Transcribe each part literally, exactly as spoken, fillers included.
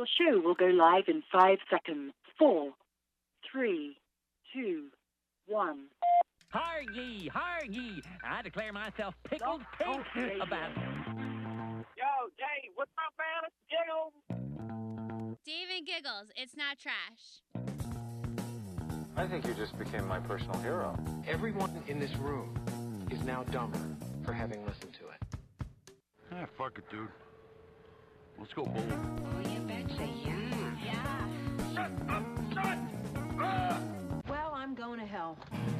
Your show will go live in five seconds. Four, three, two, one. Har ye, har ye. I declare myself pickled pink about... Yo, Jay, what's up, man? It's Jiggles. Dave and Giggles, it's not trash. I think you just became my personal hero. Everyone in this room is now dumber for having listened to it. Ah, fuck it, dude. Let's go bowling. Oh, you betcha, yeah. Yeah. Shut up, shut up! Well, I'm going to hell.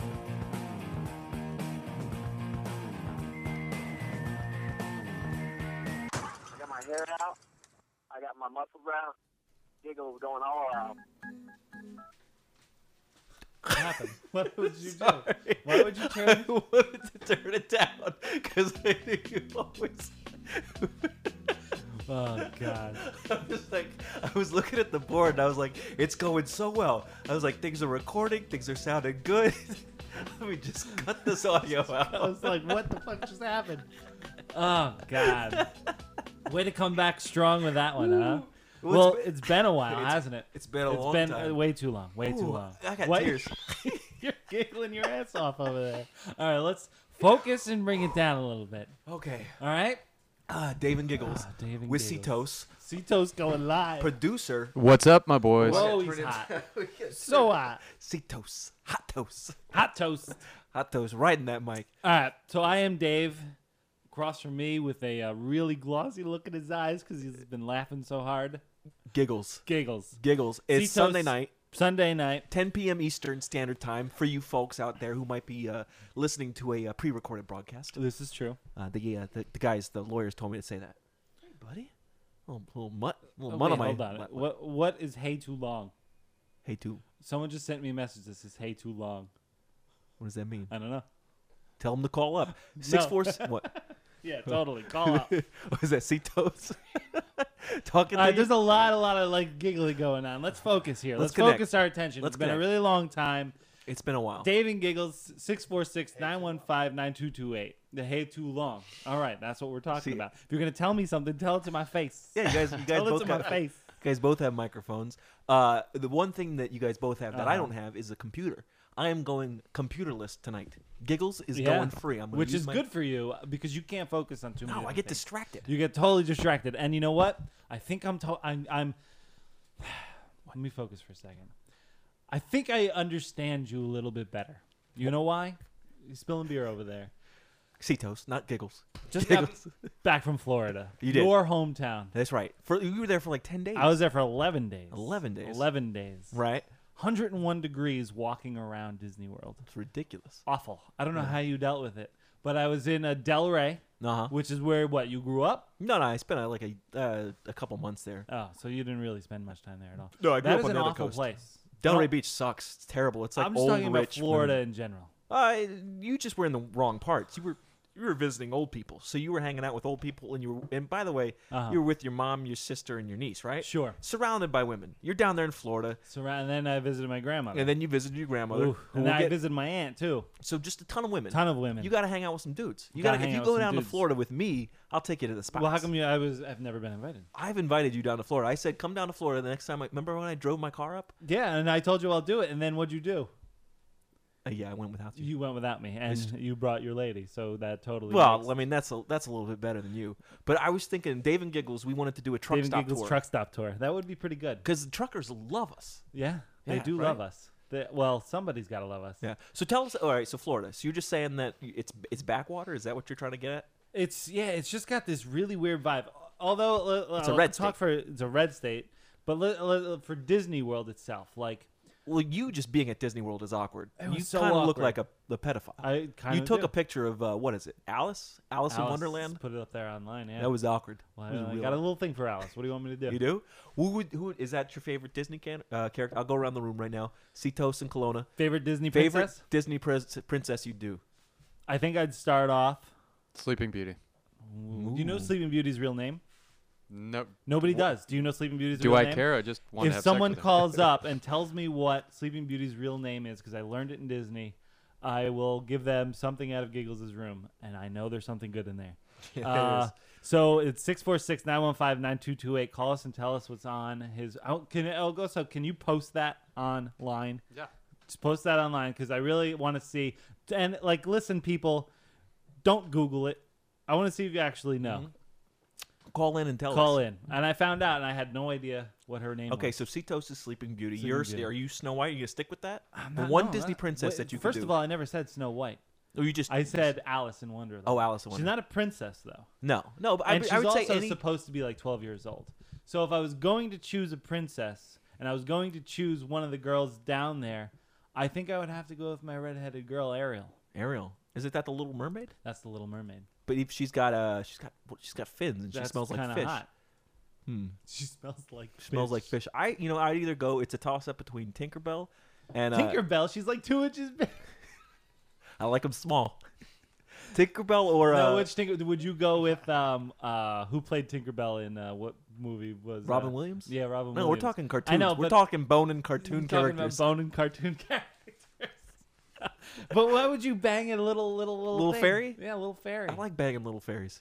I got my hair out. I got my muscles out. Giggles going all out. What happened? What would you Sorry. do? Why would you turn? I wanted to turn it down because I knew you always. Oh God! I was like, I was looking at the board and I was like, it's going so well. I was like, things are recording, things are sounding good. Let me just cut this audio out. I was like, what the fuck just happened? Oh God! Way to come back strong with that one, huh? Well, Well, it's it's been a while, it's- hasn't it? it's been a It's long been time. uh, way too long. Way too Ooh, long. I got What- tears. You're giggling your ass off over there. All right, let's focus and bring it down a little bit. Okay. All right. Uh, Dave and Giggles Ah, Dave and with Giggles. Cetos. Cito's going live. Producer. What's up, my boys? Whoa, he's hot. So hot. Cetos. Hot toast. Hot toast. Hot toast. Right in that mic. All right, so I am Dave. Across from me with a uh, really glossy look in his eyes because he's been laughing so hard. Giggles. Giggles. Giggles. It's Cetos. Sunday night. Sunday night. ten p.m. Eastern Standard Time for you folks out there who might be uh, listening to a uh, pre-recorded broadcast. This is true. Uh, the, uh, the the guys, the lawyers told me to say that. Hey, buddy. Little, little mutt. Little Oh, mutt wait, on my... hold on. my- What what is hey too long? Hey, too. Someone just sent me a message that says hey too long. What does that mean? I don't know. Tell them to call up. Six No. four... s- What? Yeah, totally. Call up. Was that Cetos? Talking All to right, there's you? a lot, a lot of like giggling going on. Let's focus here. Let's Let's, connect. focus our attention. Let's it's been a connect. really long time. It's been a while. Dave and Giggles, six four six, nine one five, nine two two eight. The hey too long. All right, that's what we're talking See- about. If you're going to tell me something, tell it to my face. Yeah, you guys, you guys Tell it both to my got, face. You guys both have microphones. Uh, the one thing that you guys both have that I Uh-huh. don't have is a computer. I am going computerless tonight. Giggles is Yeah. going free. I'm gonna Which use is my- good for you because you can't focus on too many. No, I different get things. distracted. You get totally distracted. And you know what? I think I'm. To- I'm. I'm let me focus for a second. I think I understand you a little bit better. You know why? You're spilling beer over there. Cetos, not Giggles. Just got Giggles. back from Florida. You did. Your hometown. That's right. For you were there for like ten days. I was there for eleven days. eleven days. eleven days. Right. one hundred one degrees walking around Disney World. It's ridiculous. Awful. I don't know Yeah. how you dealt with it. But I was in uh, Delray, Uh-huh. which is where, what, you grew up? No, no, I spent uh, like a uh, a couple months there. Oh, so you didn't really spend much time there at all. No, I grew That up is on an the other awful coast. place. Delray Well, Beach sucks. It's terrible. It's like I'm just old talking about rich Florida women. in general. Uh, you just were in the wrong parts. You were you were visiting old people, so you were hanging out with old people, and you were. And by the way, Uh-huh. you were with your mom, your sister, and your niece, right? Sure. Surrounded by women. You're down there in Florida, So around, and then I visited my grandmother. and then you visited your grandmother. Ooh, who and will then I get- visited my aunt too. so just a ton of women. Ton of women. You got to hang out with some dudes. You Gotta got to. If hang you out go with some down to dudes. Florida with me, I'll take you to the spots. Well, how come you? I was. I've never been invited. I've invited you down to Florida. I said, come down to Florida the next time. I, remember when I drove my car up? Yeah, and I told you I'll do it. And then what'd you do? Uh, yeah, I went without you. You went without me, and It's- you brought your lady. So that totally. Well, makes- I mean that's a that's a little bit better than you. But I was thinking, Dave and Giggles, we wanted to do a truck Dave and stop Giggles tour truck stop tour. That would be pretty good. because truckers love us. Yeah, they Yeah, do right? love us. They, well, somebody's got to love us. Yeah. So tell us. All right. So Florida. So you're just saying that it's it's backwater. Is that what you're trying to get at? It's yeah, it's just got this really weird vibe. Although uh, It's a I'll red talk state. for it's a red state, but li- li- for Disney World itself, like Well, you just being at Disney World is awkward. It you was so kind of look awkward. like a the pedophile. I kind you of took a picture of uh, what is it? Alice? Alice, in Alice, Wonderland. Put it up there online. Yeah, That was awkward. Well, It was I real got a little thing for Alice. What do you want me to do? You do? Who would who is that your favorite Disney can, uh, character? I'll go around the room right now. Cetos and Kelowna. Favorite Disney Favorite princess? Disney pres- princess you do? I think I'd start off. Sleeping Beauty. Do you know Sleeping Beauty's real name? No. Nobody does. Do you know Sleeping Beauty's Do real I name? care? I just want to If have someone sex with her. calls up and tells me what Sleeping Beauty's real name is, because I learned it in Disney, I will give them something out of Giggles' room, and I know there's something good in there. Yeah, Uh, it is. So it's six four six, nine one five, nine two two eight. Call us and tell us what's on his. Oh, can El Goso, can you post that online? Yeah. Just post that online because I really want to see. And like, listen, people, don't Google it. I want to see if you actually know. Mm-hmm. Call in and tell Call us. in. And I found out, and I had no idea what her name Okay, was. so Cetos is Sleeping Beauty. Sleeping You're Beauty. Are you Snow White? Are you gonna stick with that? The Not- one no, Disney not- princess wait, that you First could of do. all, I never said Snow White. Oh, you just I said Alice in Wonderland. Oh, Alice in She's Wonderland. not a princess though. No, no, but I, and I she's would say also any. supposed to be like twelve years old. So if I was going to choose a princess and I was going to choose one of the girls down there, I think I would have to go with my redheaded girl Ariel. Ariel, is it that the Little Mermaid? That's the Little Mermaid. But if she's got uh, she's got well, she's got fins and she That's smells like kinda fish. hot. Hmm. She smells like Smells fish. like fish. I you know I'd either go. It's a toss up between Tinkerbell and uh, Tinkerbell. She's like two inches big. I like them small. Tinkerbell or no, uh, which Tinker would you go with? Um, uh, who played Tinkerbell in uh, what movie was Robin uh, Williams? Yeah, Robin. No, Williams. we're talking cartoons. I know, we're but talking bone and cartoon we're talking characters. about bone and cartoon characters. But why would you bang a little, little, little, Little thing? fairy? Yeah, little fairy. I like banging little fairies.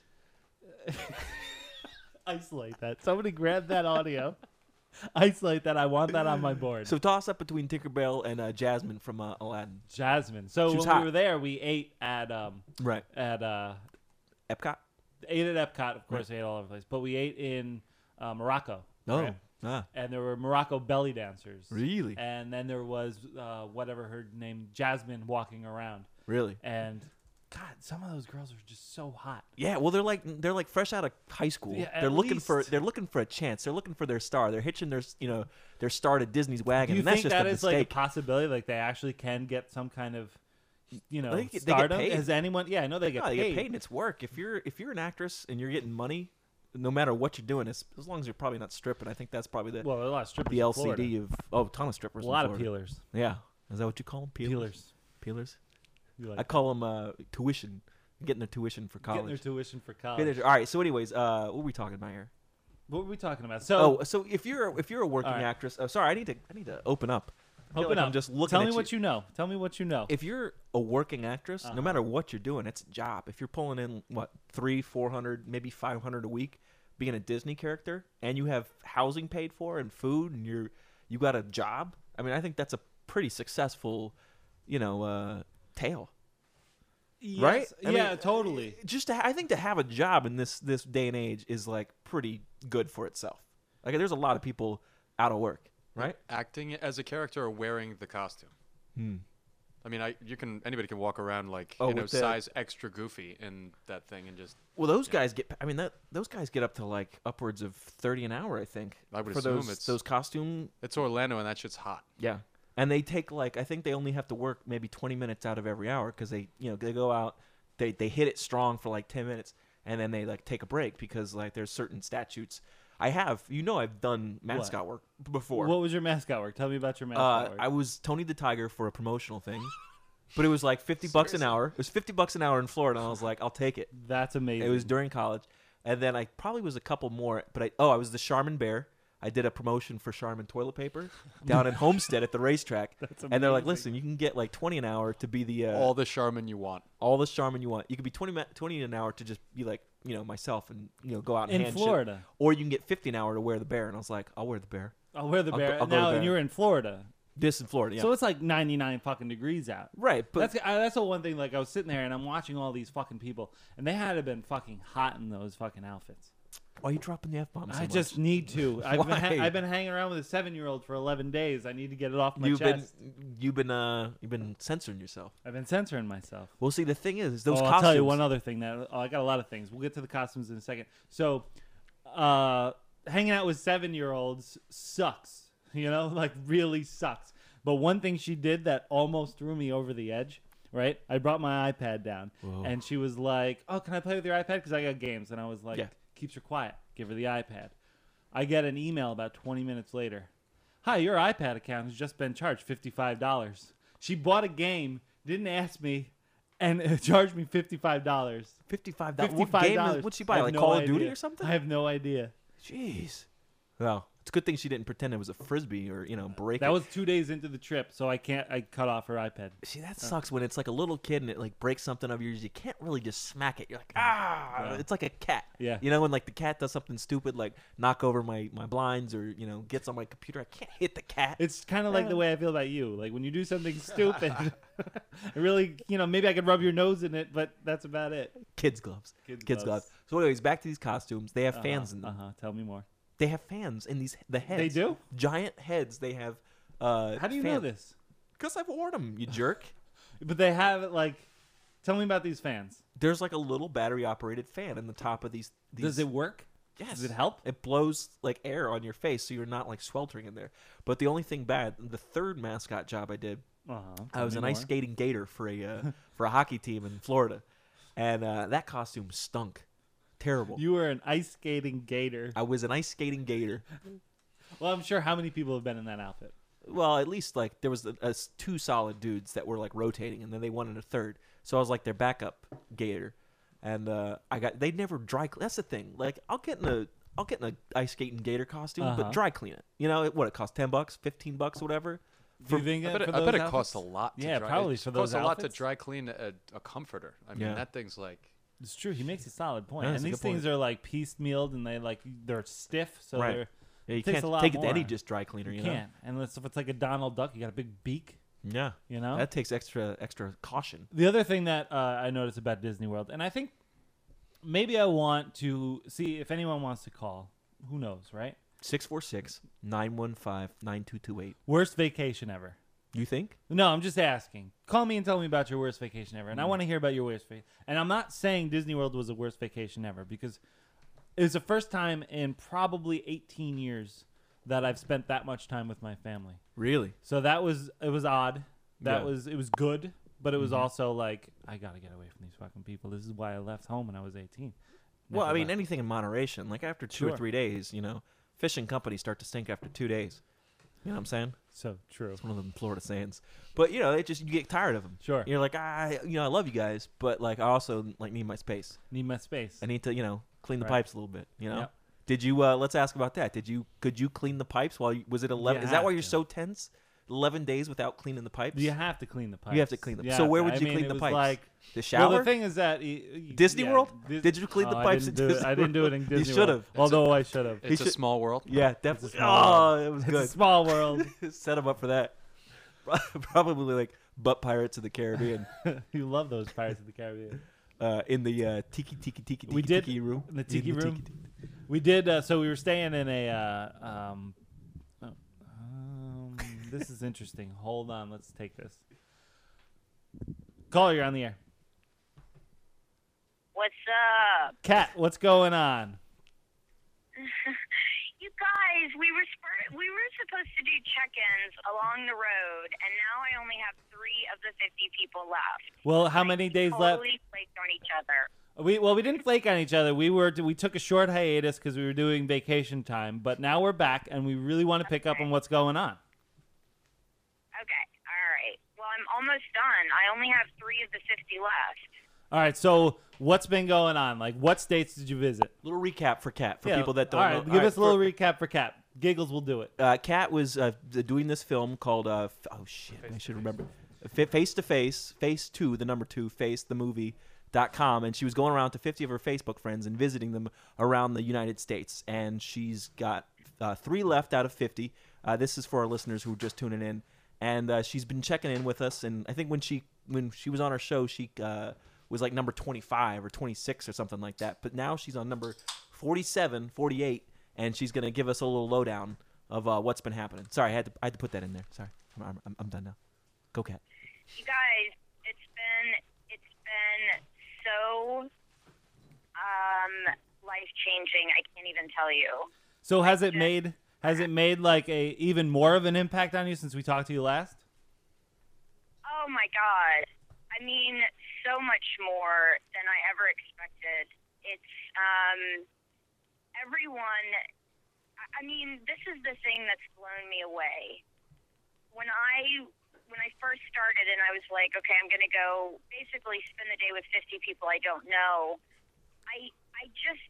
Isolate that. Somebody grab that audio. Isolate that. I want that on my board. So toss up between Tinkerbell and uh, Jasmine from uh, Aladdin. Jasmine. So She when was we hot. were there, we ate at um Right. at uh Epcot. ate at Epcot. Of course, we ate all over the place. But we ate in uh, Morocco. Oh. right? Ah. And there were Morocco belly dancers. Really? And then there was uh, whatever her name, Jasmine, walking around. Really? And God, some of those girls are just so hot. Yeah, well, they're like they're like fresh out of high school. Yeah, at they're looking for least. they're looking for a chance. They're looking for their star. They're hitching their you know their star to Disney's wagon. Do you and that's think just that a is like a mistake. possibility? Like they actually can get some kind of, you know, They get- they get stardom? paid. Has anyone? Yeah, I know they get No, they paid. get paid and it's work. If you're if you're an actress and you're getting money, no matter what you're doing, as, as long as you're probably not stripping, I think that's probably the Well, there are a lot of strippers the in L C D Florida. of oh, a ton of strippers. A in lot of Florida. peelers. Yeah, is that what you call them? Peelers. Peelers. Peelers. You like I call them uh, tuition. Getting their tuition for college. Getting their tuition for college. Getting their- all right. So, anyways, uh, what were we talking about here? What were we talking about? So, oh, so if you're a, if you're a working All right. actress, oh, sorry, I need to I need to open up. I feel open like up. I'm just looking. Tell at me you. what you know. Tell me what you know. If you're a working actress, Uh-huh. no matter what you're doing, it's a job. If you're pulling in what three, four hundred, maybe five hundred a week, being a Disney character, and you have housing paid for and food, and you're you got a job. I mean, I think that's a pretty successful, you know, uh, tale. Yes, Right? I yeah, mean, totally. Just to, I think to have a job in this this day and age is like pretty good for itself. Like there's a lot of people out of work, right? Acting as a character or wearing the costume. Hmm. I mean, I you can anybody can walk around like Oh, you know with the- size extra goofy in that thing and just. Well, those guys get. I mean, that those guys get up to like upwards of thirty an hour. I think. I would for assume those it's those costume. It's Orlando and that shit's hot. Yeah, and they take like I think they only have to work maybe twenty minutes out of every hour because they you know they go out, they they hit it strong for like ten minutes and then they like take a break because like there's certain statutes. I have you know I've done mascot work before. What was your mascot work? Tell me about your mascot Uh, work. I was Tony the Tiger for a promotional thing, but it was like fifty bucks an hour. It was fifty bucks an hour in Florida, and I was like, I'll take it. That's amazing. It was during college, and then I probably was a couple more. But I oh, I was the Charmin Bear. I did a promotion for Charmin toilet paper down in Homestead at the racetrack, That's and they're like, amazing. listen, you can get like twenty an hour to be the uh, All the Charmin you want. all the Charmin you want. You could be twenty, ma- twenty an hour to just be like you know myself and you know go out and In hand shit. Florida. or you can get fifty an hour to wear the bear. And I was like, I'll wear the bear. I'll wear the I'll bear. go- I'll go now, the and bear. you're in Florida. This in Florida, yeah. So it's like ninety-nine fucking degrees out. Right, but that's I, that's the one thing. Like I was sitting there and I'm watching all these fucking people, and they had to have been fucking hot in those fucking outfits. why are you dropping the F bombs? So I much? just need to. I've been, ha- Why? I've been hanging around with a seven-year-old for eleven days. I need to get it off my you've chest. been you've been uh you've been censoring yourself. I've been censoring myself. Well, see, the thing is, is those oh, costumes. I'll tell you one other thing. That oh, I got a lot of things. We'll get to the costumes in a second. So, uh, hanging out with seven-year-olds sucks. You know, like really sucks. But one thing she did that almost threw me over the edge. Right? I brought my iPad down, Whoa. and she was like, "Oh, can I play with your iPad? Because I got games." And I was like, Yeah. "Keeps her quiet. Give her the iPad." I get an email about twenty minutes later. Hi, your iPad account has just been charged fifty-five dollars. She bought a game, didn't ask me, and charged me fifty-five dollars. Fifty-five dollars. What fifty-five game dollars. is- what'd she I buy? have Like no Call of idea. Duty or something? I have no idea. Jeez. Well, It's a good thing she didn't pretend it was a frisbee or you know break. That it. was two days into the trip, so I can't. I cut off her iPad. See, that sucks when it's like a little kid and it like breaks something of yours. You can't really just smack it. You're like, ah, Yeah. it's like a cat. Yeah. You know, when like the cat does something stupid, like knock over my, my blinds or you know gets on my computer. I can't hit the cat. It's kind of like the way I feel about you. Like when you do something stupid, I really, you know, maybe I could rub your nose in it, but that's about it. Kids gloves. Kids, Kids gloves. gloves. So, anyways, back to these costumes. They have Uh-huh, fans in them. Uh huh. Tell me more. They have fans in these the heads. They do? Giant heads. They have. Uh, How do you know this? Because I've worn them. You jerk. But they have it like. Tell me about these fans. There's like a little battery operated fan in the top of these. these Does it work? Yes. Does it help? It blows like air on your face, so you're not like sweltering in there. But the only thing bad, the third mascot job I did, Uh-huh. I was Tell an me ice more. skating gator for a uh, for a hockey team in Florida, and uh, that costume stunk, terrible. You were an ice skating gator. I was an ice skating gator. Well, I'm sure how many people have been in that outfit. Well, at least like there was a, a s- two solid dudes that were like rotating, and then they wanted a third, so I was like their backup gator, and uh, I got they never dry. Cl- that's the thing. Like I'll get in a I'll get in a ice skating gator costume, Uh-huh. but dry clean it. You know it, what it costs ten bucks, fifteen bucks, whatever. Do you think I that bet, it, for I bet those it costs a outfits? lot. To Yeah, dry. probably it for costs those a lot to outfits. dry clean a, a comforter. I mean, Yeah. that thing's like. It's true. He makes a solid point. Yeah, and that's a these good point. things are like piecemealed, and they like they're stiff, so Right. they're. Yeah, you it takes can't a lot take it to any more. just dry cleaner. You, You know? can't, unless if it's like a Donald Duck, you got a big beak. Yeah, You know. that takes extra extra caution. The other thing that uh, I noticed about Disney World, and I think maybe I want to see if anyone wants to call. Who knows, right? six four six, nine one five, nine two two eight. Worst vacation ever. You think? No, I'm just asking. Call me and tell me about your worst vacation ever, and I Mm. want to hear about your worst vacation. And I'm not saying Disney World was the worst vacation ever because it was the first time in probably eighteen years that I've spent that much time with my family. Really? So that was it was odd. That Yeah. was it was good, but it was Mhm. also like I gotta get away from these fucking people. This is why I left home when I was eighteen. Well, I Never mean, left. anything in moderation. Like after two or Sure. three days, you know, fishing companies start to stink after two days. You know what I'm saying? So true. It's one of them Florida sayings. But you know, it just you get tired of them. Sure. You're like, ah, you know, I love you guys, but like I also like need my space. Need my space. I need to, you know, clean the Right. pipes a little bit. You know. Yep. Did you? Uh, let's ask about that. Did you? Could you clean the pipes while? You, was it eleven? You Is that why have you're to. so tense? Eleven days without cleaning the pipes. You have to clean the pipes. You have to clean them. Yeah, So where would I you mean, clean it the was pipes? Like, The shower? Well, the thing is that y- y- Disney yeah, World? Dis- Did you clean the Oh, pipes I at didn't, do it, Disney I didn't do it in World? Disney You should World, have. although I should have. It's a should- small world. Yeah, It's a definitely. small Oh, world. it was It's good. a small world. Set them up for that. Probably like butt pirates of the Caribbean. You love those Pirates of the Caribbean. Uh, in the uh, tiki tiki tiki We tiki did tiki room. in the In tiki room. tiki- tiki- We did. Uh, so we were staying in a. Uh, um, oh, um, this is interesting. Hold on. Let's take this. Caller, you're on the air. What's up? Kat, what's going on? You guys, we were spur- we were supposed to do check-ins along the road, and now I only have three of the fifty people left. Well, how many days left? Totally flaked on each other. We well, we didn't flake on each other. We were we took a short hiatus because we were doing vacation time, but now we're back and we really want to pick up on what's going on. Okay, all right. Well, I'm almost done. I only have three of the fifty left. All right, so what's been going on? Like, what states did you visit? Little recap for Kat for Yeah, people that don't all right, know. give All us a right, little for- recap for Kat. Giggles will do it. Uh, Kat was uh, d- doing this film called uh, f- oh shit, I should remember. F- Face to Face, Face Two, the number two, Face the movie. Dot com, and she was going around to fifty of her Facebook friends and visiting them around the United States. And she's got uh, three left out of fifty. Uh, this is for our listeners who are just tuning in. And uh, she's been checking in with us. And I think when she when she was on our show, she uh, was like number twenty-five or twenty-six or something like that. But now she's on number forty-seven, forty-eight, and she's going to give us a little lowdown of uh, what's been happening. Sorry, I had to I had to put that in there. Sorry, I'm I'm, I'm done now. Go, Kat. You guys, it's been it's been so um life changing. I can't even tell you. So has it made has it made like a even more of an impact on you since we talked to you last? Oh my God. I mean, so much more than I ever expected. It's, um, everyone, I- I mean, this is the thing that's blown me away. When I, when I first started and I was like, okay, I'm going to go basically spend the day with fifty people I don't know, I, I just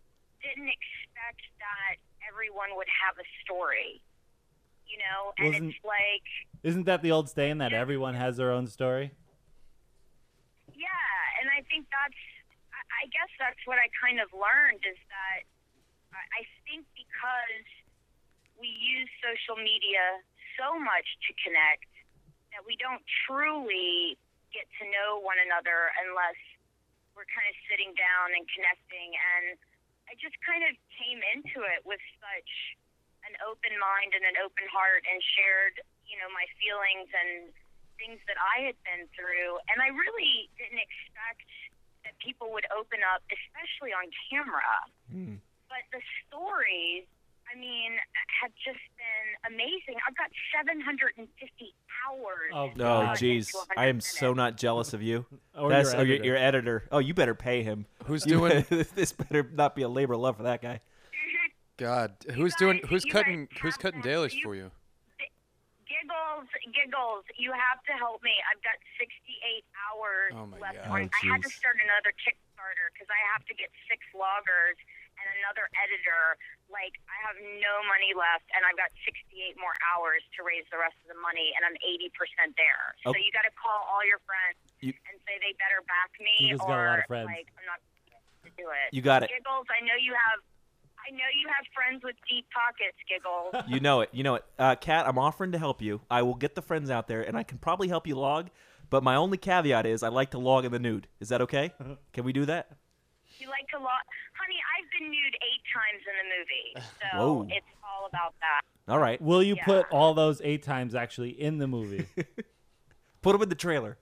didn't expect that everyone would have a story, you know, and Wasn't- it's like, Isn't that the old saying that everyone has their own story? yeah, and I think that's, I I guess that's what I kind of learned is that I I think because we use social media so much to connect that we don't truly get to know one another unless we're kind of sitting down and connecting. And I just kind of came into it with such an open mind and an open heart and shared, you know, my feelings and things that I had been through. And I really didn't expect that people would open up, especially on camera. Mm. But the stories, I mean, have just been amazing. I've got seven hundred fifty hours. Oh, Oh, God. jeez. I am so not jealous of you. Or That's your or your, editor. your editor. Oh, you better pay him. Who's You- doing- this? Better not be a labor of love for that guy. God, who's guys- doing? Who's you cutting? guys Who's have cutting to- dailies you- for you? Giggles, giggles, you have to help me. I've got sixty-eight hours Oh, my left. God. on- Oh, I had to jeez. start another Kickstarter because I have to get six loggers and another editor. Like, I have no money left, and I've got sixty-eight more hours to raise the rest of the money, and I'm eighty percent there. So Okay. you got to call all your friends You- and say they better back me, Giggles or got a lot of friends. like I'm not to do it. You got it. Giggles, I know you have. I know you have friends with deep pockets, Giggles. You know it. You know it. Uh, Kat, I'm offering to help you. I will get the friends out there, and I can probably help you log. But my only caveat is I like to log in the nude. Is that okay? Can we do that? You like to log, honey? I've been nude eight times in the movie, so Whoa. it's all about that. All right. Will you Yeah. put all those eight times actually in the movie? Put them in the trailer.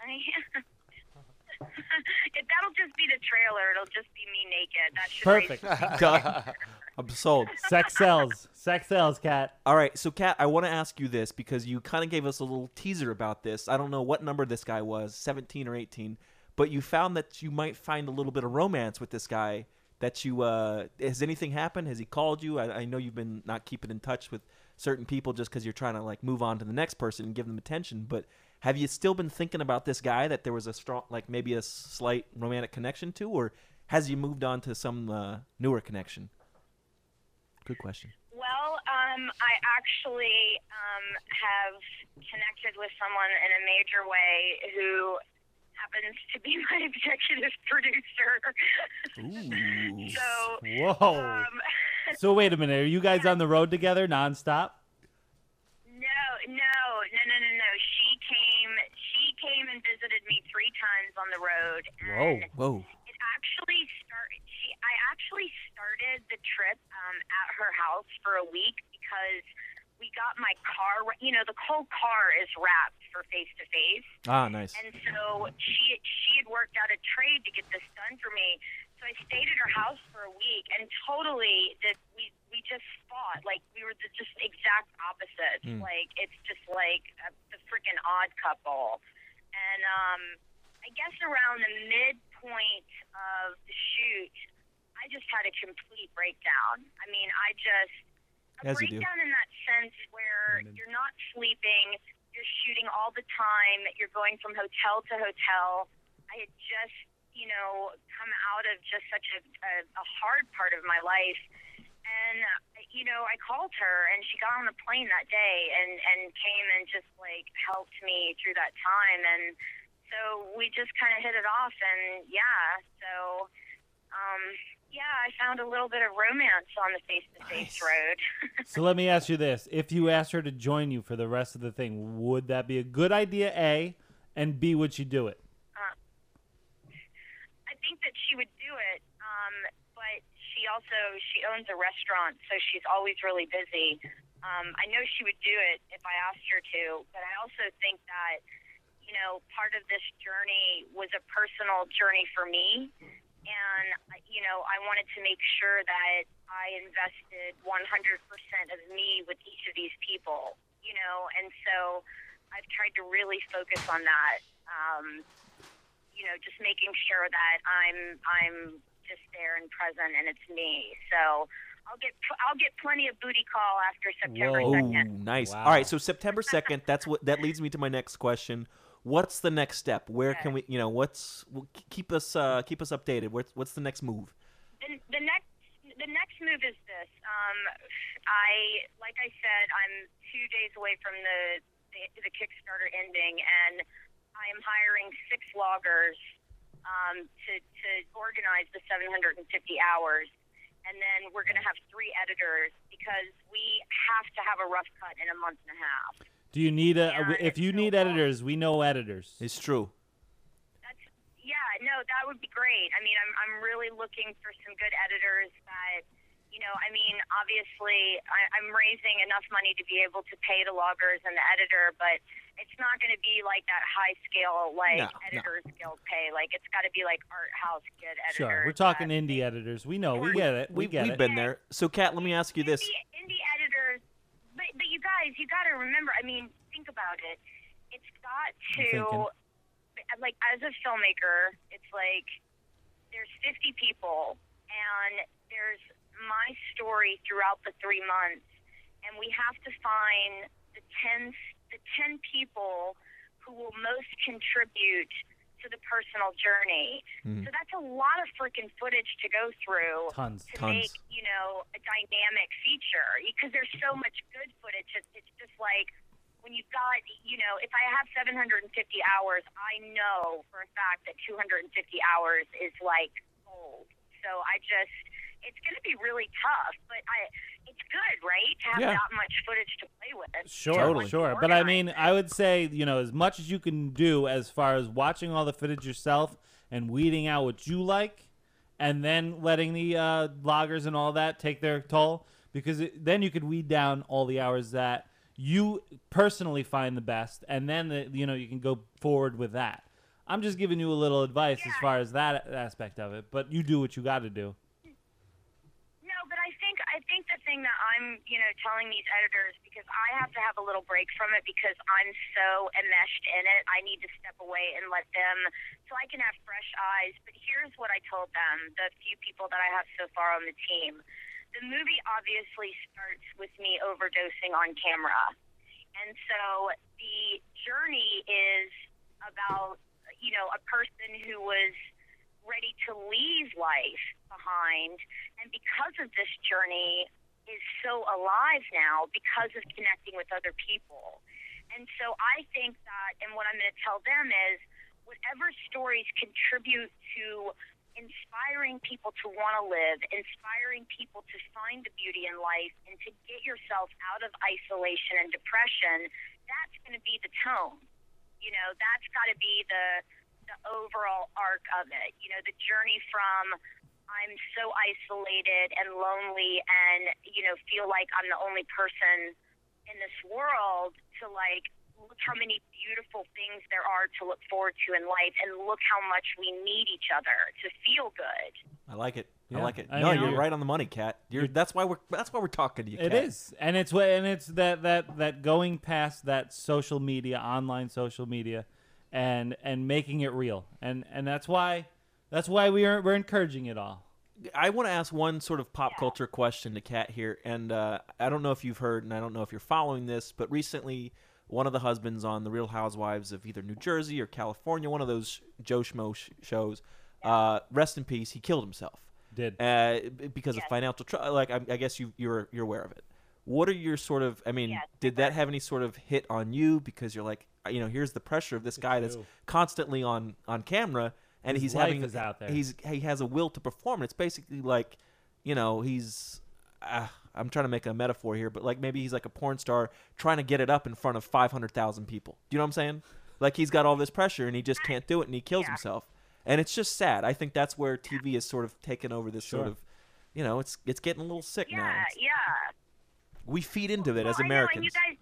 If that'll just be the trailer, it'll just be me naked. That should Perfect. raise- Done. I'm sold. Sex sells. Sex sells, Kat. All right, so Kat, I want to ask you this because you kind of gave us a little teaser about this. I don't know what number this guy was, seventeen or eighteen, but you found that you might find a little bit of romance with this guy. That you uh, has anything happened? Has he called you? I, I know you've been not keeping in touch with certain people just because you're trying to like move on to the next person and give them attention. But have you still been thinking about this guy that there was a strong, like maybe a slight romantic connection to, or has he moved on to some uh, newer connection? Good question. Well, um, I actually um, have connected with someone in a major way who happens to be my executive producer. Ooh. So, Whoa. um, So wait a minute. Are you guys on the road together nonstop? no, no, no, no, no, no. She came. She came and visited me three times on the road. And Whoa. It actually started. She, I actually started the trip um, at her house for a week because we got my car. You know, the whole car is wrapped for face to face. Ah, nice. And so she she had worked out a trade to get this done for me. So I stayed at her house for a week, and totally, that we we just fought. Like, we were the just exact opposites. Mm. Like, it's just like a, the freaking Odd Couple. And um, I guess around the midpoint of the shoot, I just had a complete breakdown. I mean, I just a As you do. breakdown in that sense where you're not sleeping, you're shooting all the time, you're going from hotel to hotel. I had just, you know, come out of just such a, a, a hard part of my life. And, uh, you know, I called her, and she got on the plane that day and, and came and just, like, helped me through that time. And so we just kind of hit it off. And, yeah, so, um, yeah, I found a little bit of romance on the face-to-face road. So let me ask you this. If you asked her to join you for the rest of the thing, would that be a good idea, A? And B, would she do it? Uh, I think that she would do it, um, but she also, she owns a restaurant, so she's always really busy. Um, I know she would do it if I asked her to, but I also think that, you know, part of this journey was a personal journey for me, and, you know, I wanted to make sure that I invested one hundred percent of me with each of these people, you know, and so I've tried to really focus on that. Um, you know, just making sure that I'm I'm just there and present, and it's me. So I'll get I'll get plenty of booty call after September Oh, second. nice. Wow. All right, so September second. That's what that leads me to my next question. What's the next step? Where can we, you know, what's well, keep us uh, keep us updated? What's what's the next move? The, the next the the next move is this. Um, I, like I said, I'm two days away from the, the the Kickstarter ending, and I am hiring six loggers um, to to organize the seven hundred fifty hours, and then we're going to have three editors because we have to have a rough cut in a month and a half. Do you need a? And If you need editors, we know editors. It's true. Yeah, no, that would be great. I mean, I'm I'm really looking for some good editors that, you know, I mean, obviously I, I'm raising enough money to be able to pay the loggers and the editor, but it's not going to be like that high scale, like No, editors guild pay. Like it's got to be like art house good editors. Sure, we're talking indie editors. We know, we get it, we, We, get we've it. been there. So, Kat, let me ask you this. Indie, indie editors, but but you guys, you got to remember. I mean, think about it. It's got thinking. to. Like, as a filmmaker, it's like there's fifty people, and there's my story throughout the three months, and we have to find the ten, the ten people who will most contribute to the personal journey. Mm. So that's a lot of freaking footage to go through Tons. to Tons. make, you know, a dynamic feature, because there's so much good footage. It's, it's just like, when you've got, you know, if I have seven hundred fifty hours, I know for a fact that two hundred fifty hours is like gold. So I just, it's going to be really tough, but I, it's good, right? To have Yeah. that much footage to play with. Sure, Totally. sure. But I mean, I would say, you know, as much as you can do as far as watching all the footage yourself and weeding out what you like, and then letting the uh, loggers and all that take their toll, because it, then you could weed down all the hours that you personally find the best, and then the, you know, you can go forward with that. I'm just giving you a little advice as far as that aspect of it, but you do what you got to do. No, but I think I think the thing that I'm, you know, telling these editors, because I have to have a little break from it because I'm so enmeshed in it. I need to step away and let them, so I can have fresh eyes. But here's what I told them, the few people that I have so far on the team. The movie obviously starts with me overdosing on camera. And so the journey is about, you know, a person who was ready to leave life behind. And because of this journey is so alive now because of connecting with other people. And so I think that, and what I'm going to tell them is, whatever stories contribute to inspiring people to want to live, inspiring people to find the beauty in life, and to get yourself out of isolation and depression, that's going to be the tone. You know, that's got to be the the overall arc of it. You know, the journey from I'm so isolated and lonely and, you know, feel like I'm the only person in this world to, like, look how many beautiful things there are to look forward to in life, and look how much we need each other to feel good. I like it. Yeah. I like it. I No, know. you're right on the money, Kat. You're, that's why we're that's why we're talking to you, It Kat. is, and it's what, and it's that that that going past that social media, online social media, and and making it real, and and that's why that's why we are we're encouraging it all. I want to ask one sort of pop culture question to Kat here, and uh, I don't know if you've heard, and I don't know if you're following this, but recently one of the husbands on The Real Housewives of either New Jersey or California, one of those Joe Schmo sh- shows, uh, rest in peace, he killed himself. Did uh, because of financial trouble. Like I, I guess you you're you're aware of it. What are your sort of? I mean, Yes, did that have any sort of hit on you? Because you're like, you know, here's the pressure of this guy that's true. constantly on on camera, and His he's life having is out there. He's he has a will to perform. And it's basically like, you know, he's. Uh, I'm trying to make a metaphor here, but like maybe he's like a porn star trying to get it up in front of five hundred thousand people. Do you know what I'm saying? Like he's got all this pressure and he just can't do it, and he kills Yeah. himself. And it's just sad. I think that's where T V is sort of taken over this sort Sure. of, you know, it's it's getting a little sick Yeah, now. It's- yeah. we feed into it Well, as I know, and Americans. you guys,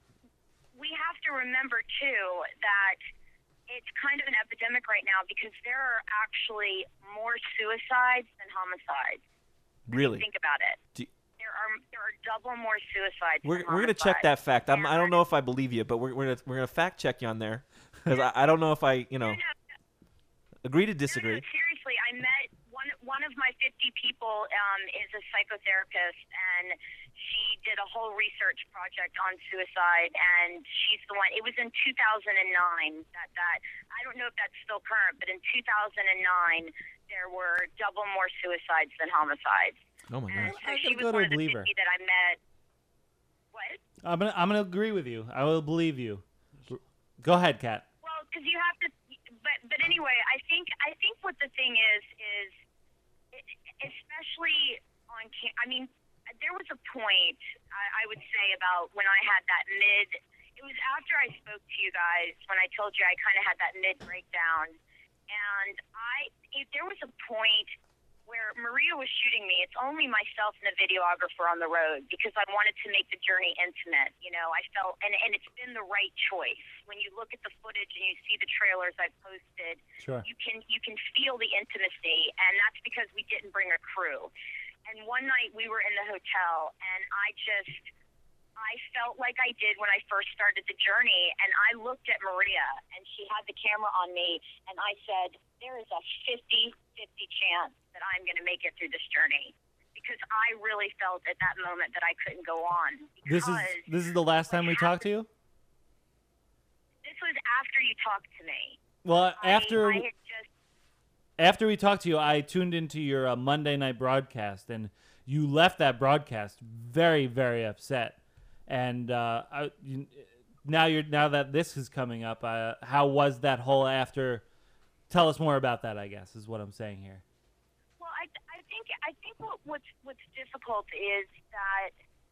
we have to remember too that it's kind of an epidemic right now because there are actually more suicides than homicides. Really? Think about it. Do- there are there are double more suicides. We're than we're gonna check homicides. that fact. I'm, I don't know if I believe you, but we're we're gonna, we're gonna fact check you on there because I, I don't know if I you know No, no, agree to no, disagree. no, seriously, I met one one of my fifty people um, is a psychotherapist, and she did a whole research project on suicide, and she's the one. It was in two thousand nine that that I don't know if that's still current, but in two thousand nine there were double more suicides than homicides. Oh my And gosh. so I she gotta was go to one a of the believer. fifty that I met. What? I'm gonna I'm gonna agree with you. I will believe you. Go ahead, Kat. Well, because you have to. But but anyway, I think I think what the thing is is, especially on. Cam- I mean, there was a point I, I would say about when I had that mid. It was after I spoke to you guys when I told you I kind of had that mid breakdown, and I if there was a point where Maria was shooting me. It's only myself and a videographer on the road because I wanted to make the journey intimate. You know, I felt, and, and it's been the right choice. When you look at the footage and you see the trailers I've posted, Sure. you can you can feel the intimacy, and that's because we didn't bring a crew. And one night we were in the hotel, and I just, I felt like I did when I first started the journey, and I looked at Maria, and she had the camera on me, and I said, there is a fifty-fifty chance that I'm going to make it through this journey, because I really felt at that moment that I couldn't go on. This is this is the last time we talked to you? This was after you talked to me. Well, after I, I had just, after we talked to you, I tuned into your uh, Monday night broadcast, and you left that broadcast very, very upset. And uh, I, you, now you're now that this is coming up, uh, how was that whole after? Tell us more about that, I guess, is what I'm saying here. well, I, I think I think what, what's what's difficult is that,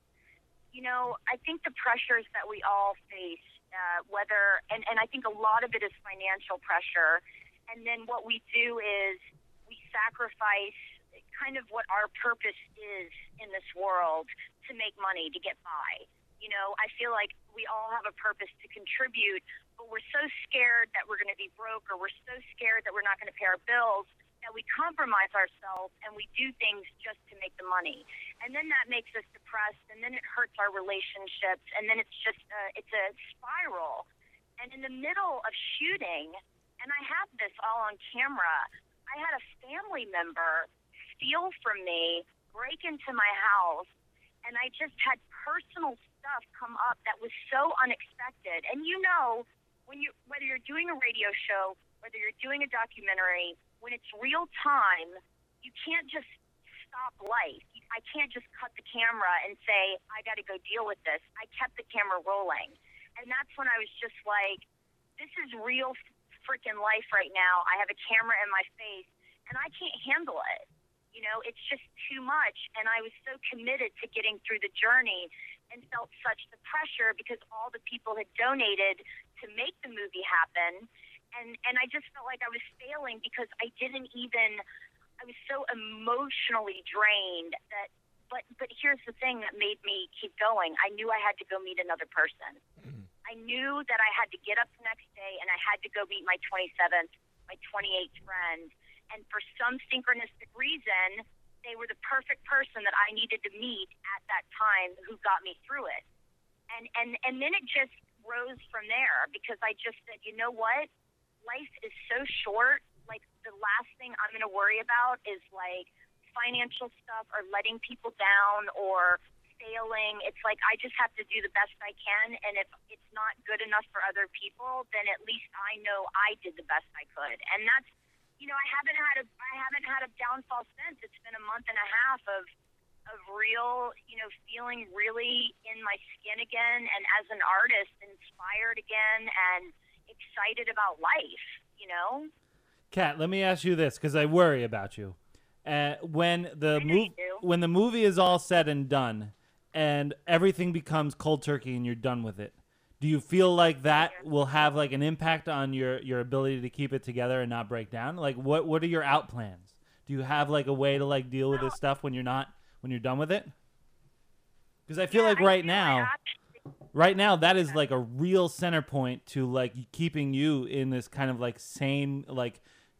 you know, I think the pressures that we all face, uh, whether and, and I think a lot of it is financial pressure, and then what we do is we sacrifice kind of what our purpose is in this world to make money, to get by. You know, I feel like we all have a purpose to contribute, but we're so scared that we're going to be broke, or we're so scared that we're not going to pay our bills, that we compromise ourselves and we do things just to make the money. And then that makes us depressed, and then it hurts our relationships, and then it's just a, it's a spiral. And in the middle of shooting, and I have this all on camera, I had a family member steal from me, break into my house, and I just had personal stuff come up that was so unexpected. And you know, when you whether you're doing a radio show, whether you're doing a documentary, when it's real time, you can't just stop life. I can't just cut the camera and say, I got to go deal with this. I kept the camera rolling. And that's when I was just like, this is real freaking life right now. I have a camera in my face, and I can't handle it. You know, it's just too much. And I was so committed to getting through the journey and felt such the pressure because all the people had donated to make the movie happen. And, and I just felt like I was failing because I didn't even, I was so emotionally drained that, but, but here's the thing that made me keep going. I knew I had to go meet another person. Mm-hmm. I knew that I had to get up the next day and I had to go meet my twenty-seventh, my twenty-eighth friend. And for some synchronistic reason, they were the perfect person that I needed to meet at that time who got me through it. And, and, and then it just rose from there because I just said, you know what? Life is so short. Like, the last thing I'm going to worry about is, like, financial stuff or letting people down or failing. It's like I just have to do the best I can. And if it's not good enough for other people, then at least I know I did the best I could. And that's, you know, I haven't had a I haven't had a downfall since. It's been a month and a half of of real, you know, feeling really in my skin again, and as an artist, inspired again, and excited about life. You know. Kat, let me ask you this because I worry about you. Uh, when the movie when the movie is all said and done, and everything becomes cold turkey, and you're done with it. Do you feel like that will have like an impact on your, your ability to keep it together and not break down? Like what, what are your out plans? Do you have like a way to like deal with this stuff when you're not when you're done with it? Because I feel yeah, like right I now, actually, right now that is like a real center point to like keeping you in this kind of like sane like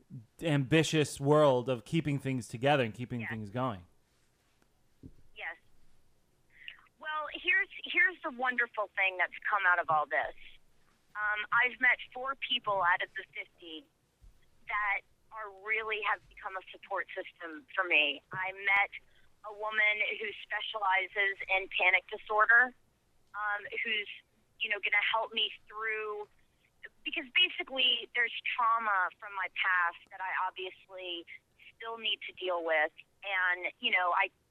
ambitious world of keeping things together and keeping yeah. things going. Yes. Well, here's here's the wonderful thing that's come out of all this. Um, I've met four people out of the fifty that are really have become a support system for me. I met a woman who specializes in panic disorder, um, who's you know going to help me through because basically there's trauma from my past that I obviously still need to deal with, and you know I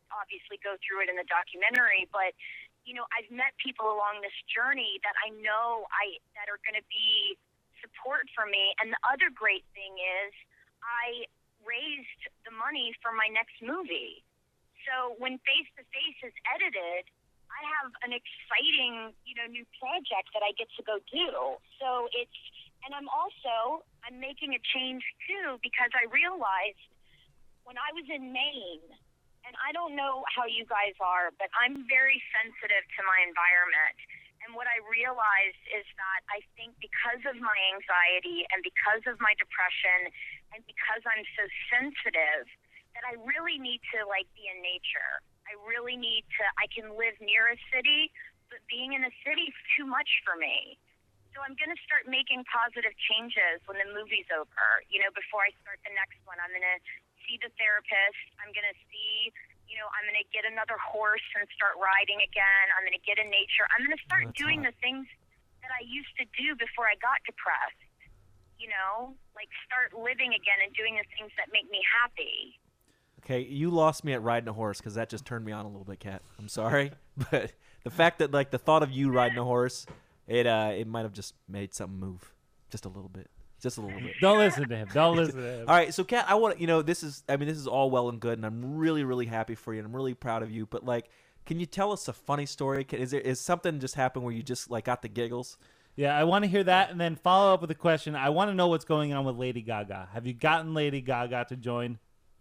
obviously go through it in the documentary, but you know, I've met people along this journey that I know I that are going to be support for me. And the other great thing is I raised the money for my next movie. So when Face to Face is edited, I have an exciting, you know, new project that I get to go do. So it's, and I'm also, I'm making a change too, because I realized when I was in Maine, and I don't know how you guys are, but I'm very sensitive to my environment. And what I realized is that I think because of my anxiety and because of my depression and because I'm so sensitive, that I really need to, like, be in nature. I really need to, I can live near a city, but being in a city is too much for me. So I'm going to start making positive changes when the movie's over. You know, before I start the next one, I'm going to see the therapist. I'm going to see, you know, I'm going to get another horse and start riding again. I'm going to get in nature. I'm going to start That's doing hot. the things that I used to do before I got depressed. You know, like start living again and doing the things that make me happy. Okay, you lost me at riding a horse because that just turned me on a little bit, Kat. I'm sorry, but the fact that like the thought of you riding a horse, it uh, it might have just made something move, just a little bit, just a little bit. Don't listen to him. Don't listen to him. All right, so Kat, I want to, you know, this is, I mean, this is all well and good, and I'm really, really happy for you, and I'm really proud of you. But like, can you tell us a funny story? Can, is there is something just happened where you just like got the giggles? Yeah, I want to hear that, and then follow up with a question. I want to know what's going on with Lady Gaga. Have you gotten Lady Gaga to join?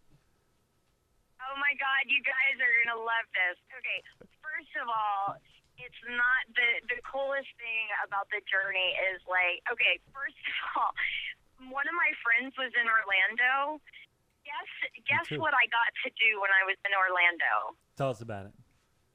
Oh my God, you guys are gonna love this. Okay, first of all, it's not the the coolest thing about the journey is like, okay, first of all, one of my friends was in Orlando. Guess guess too. what I got to do when I was in Orlando? Tell us about it.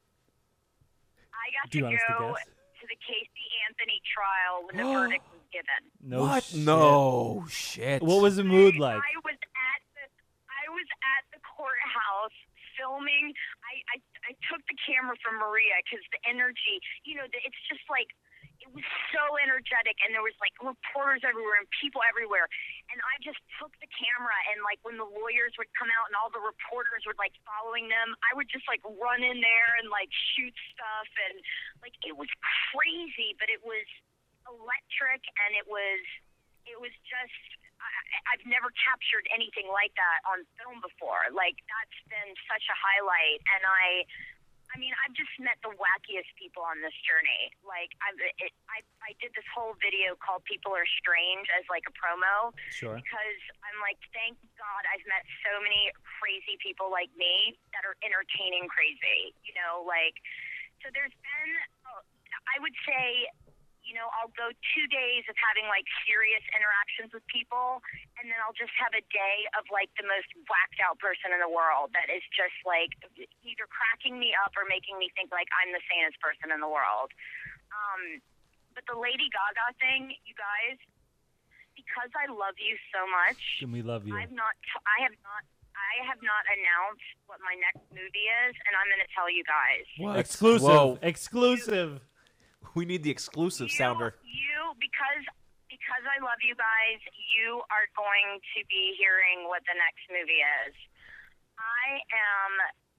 I got Do you to want us to go guess? to the Casey Anthony trial when the verdict was given. No what? shit. No shit. What was the mood like? I was at the I was at the courthouse filming. I I, I took the camera from Maria because the energy, you know, the, it's just like it was so energetic, and there was like reporters everywhere and people everywhere, and I just took the camera, and like when the lawyers would come out and all the reporters were like following them, I would just like run in there and like shoot stuff, and like it was crazy, but it was electric, and it was it was just I, I've never captured anything like that on film before. Like that's been such a highlight, and I. I mean, I've just met the wackiest people on this journey. Like, I, it, I, I did this whole video called "People Are Strange" as like a promo, Sure. because I'm like, thank God I've met so many crazy people like me that are entertaining crazy. You know, like, so there's been, oh, I would say, you know, I'll go two days of having like serious interactions with people, and then I'll just have a day of like the most whacked out person in the world that is just like either cracking me up or making me think like I'm the sanest person in the world. Um, but the Lady Gaga thing, you guys, because I love you so much, And we love you. I've not, t- I have not, I have not announced what my next movie is, and I'm going to tell you guys. What? Exclusive. Whoa. Exclusive. We need the exclusive You- sounder. You, because because I love you guys, you are going to be hearing what the next movie is. I am.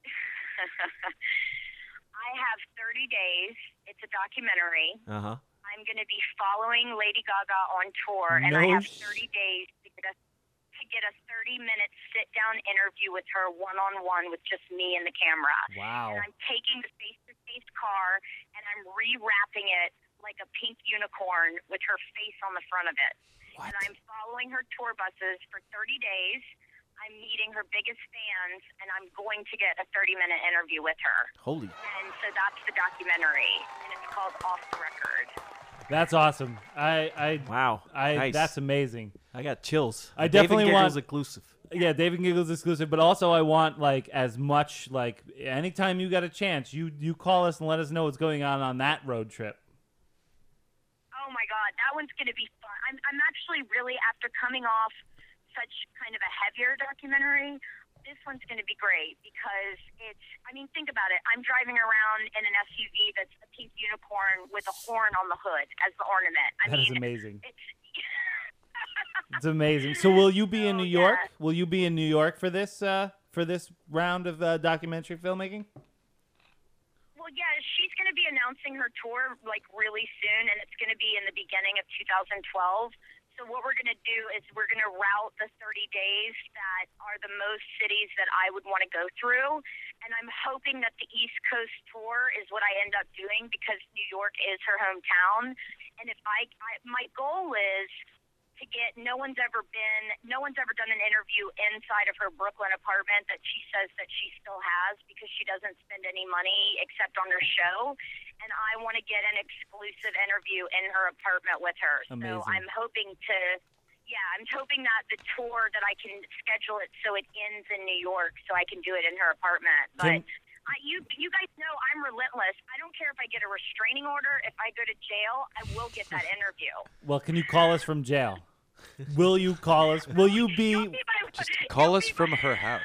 I have thirty days. It's a documentary. Uh huh. I'm going to be following Lady Gaga on tour, and No I have sh- thirty days to get a to get a thirty minute sit down interview with her one on one with just me and the camera. Wow. And I'm taking the face to face car and I'm rewrapping it like a pink unicorn with her face on the front of it. What? And I'm following her tour buses for thirty days. I'm meeting her biggest fans, and I'm going to get a thirty minute interview with her. Holy. And so that's the documentary, and it's called Off the Record. That's awesome. I, I, Wow. I. Nice. That's amazing. I got chills. I David definitely Giggles want- exclusive. Yeah, David Giggles exclusive, but also I want like as much like anytime you got a chance, you you call us and let us know what's going on on that road trip. Oh my God, that one's going to be fun. I'm, I'm actually really, after coming off such kind of a heavier documentary, this one's going to be great because it's, I mean, think about it. I'm driving around in an S U V that's a pink unicorn with a horn on the hood as the ornament. I That mean, is amazing. It's, It's amazing. So will you be in So, New York? yeah. Will you be in New York for this uh for this round of uh, documentary filmmaking? Well, yeah, she's going to be announcing her tour like really soon, and it's going to be in the beginning of two thousand twelve. So what we're going to do is we're going to route the thirty days that are the most cities that I would want to go through. And I'm hoping that the East Coast tour is what I end up doing because New York is her hometown. And if I, I my goal is to get, no one's ever been, no one's ever done an interview inside of her Brooklyn apartment that she says that she still has because she doesn't spend any money except on her show. And I want to get an exclusive interview in her apartment with her. Amazing. So I'm hoping to, yeah, I'm hoping that the tour that I can schedule it so it ends in New York so I can do it in her apartment. But Can- I, you, you guys know I'm relentless. I don't care if I get a restraining order. If I go to jail, I will get that interview. Well, can you call us from jail? Will you call us? Will you be? Just call us from her house.